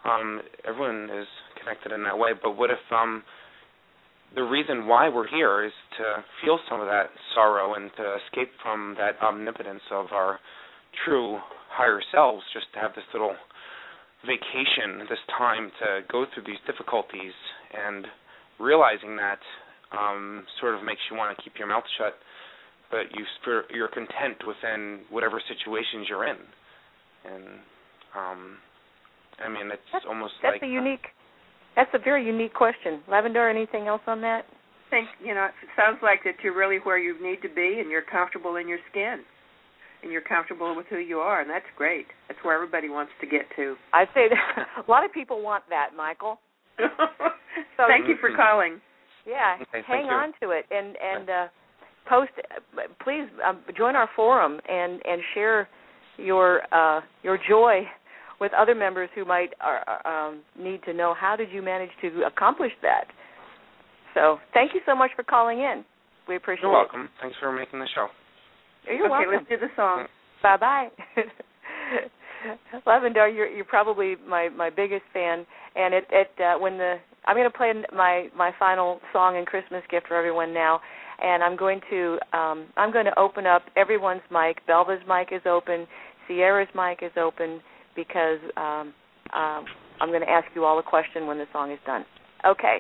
um, everyone is connected in that way. But what if um, the reason why we're here is to feel some of that sorrow and to escape from that omnipotence of our true higher selves, just to have this little vacation, this time to go through these difficulties, and realizing that um, sort of makes you want to keep your mouth shut, but you, you're content within whatever situations you're in. And, um, I mean, it's that's, almost that's like... That's a unique, that's a very unique question. Lavender, anything else on that? I think, you know, it sounds like that you're really where you need to be and you're comfortable in your skin. And you're comfortable with who you are, and that's great. That's where everybody wants to get to. I'd say that a lot of people want that, Michael. So thank you for calling. Yeah, okay, hang you. on to it, and and uh, post. Please um, join our forum and, and share your uh, your joy with other members who might uh, um, need to know how did you manage to accomplish that. So thank you so much for calling in. We appreciate You're welcome. it. Thanks for making the show. You're okay, welcome. Let's do the song. Bye bye. Lavender, you're you're probably my, my biggest fan, and it it uh, when the I'm going to play my, my final song and Christmas gift for everyone now, and I'm going to um, I'm going to open up everyone's mic. Belva's mic is open, Sierra's mic is open, because um, um, I'm going to ask you all a question when the song is done. Okay.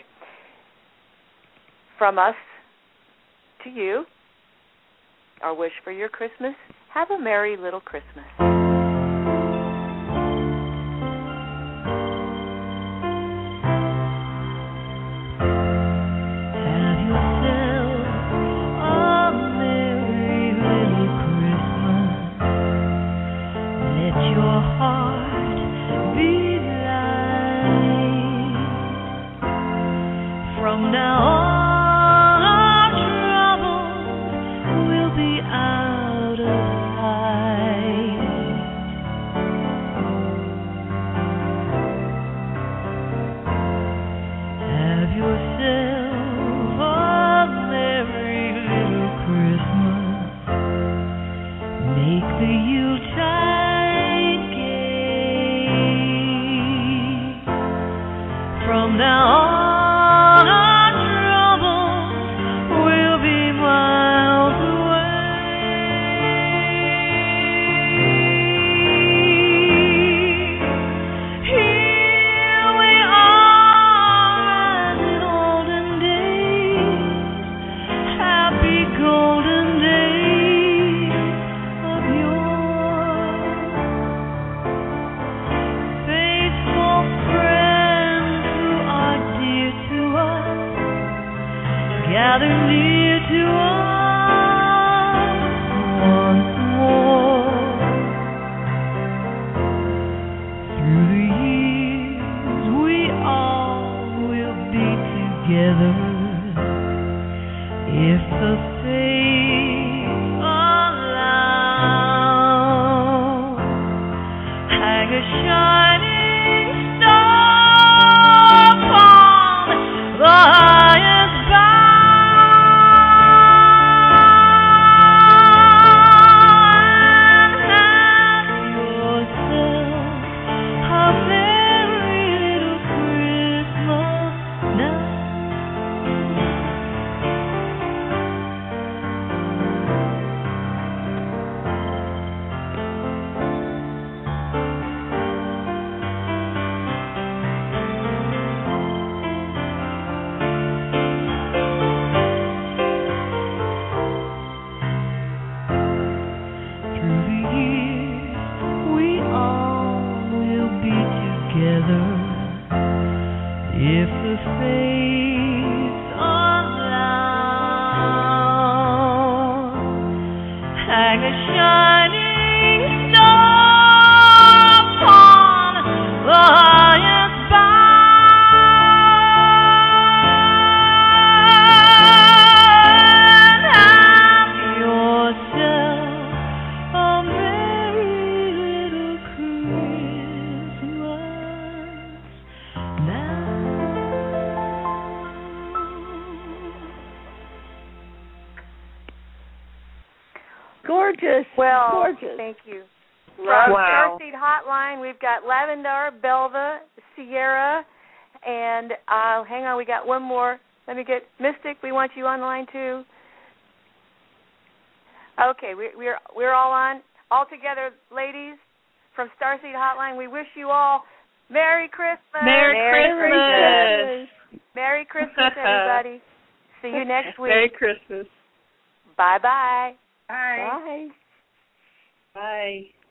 From us to you, our wish for your Christmas: have a merry little Christmas. Gorgeous. Well, gorgeous. Thank you. From wow. Starseed Hotline, we've got Lavendar, Belva, Sierra, and uh, hang on, we got one more. Let me get Mystic. We want you on the line too. Okay, we, we're we're all on all together, ladies from Starseed Hotline. We wish you all Merry Christmas. Merry, Merry Christmas. Christmas. Merry Christmas, everybody. See you next week. Merry Christmas. Bye-bye. Bye. Bye. Bye.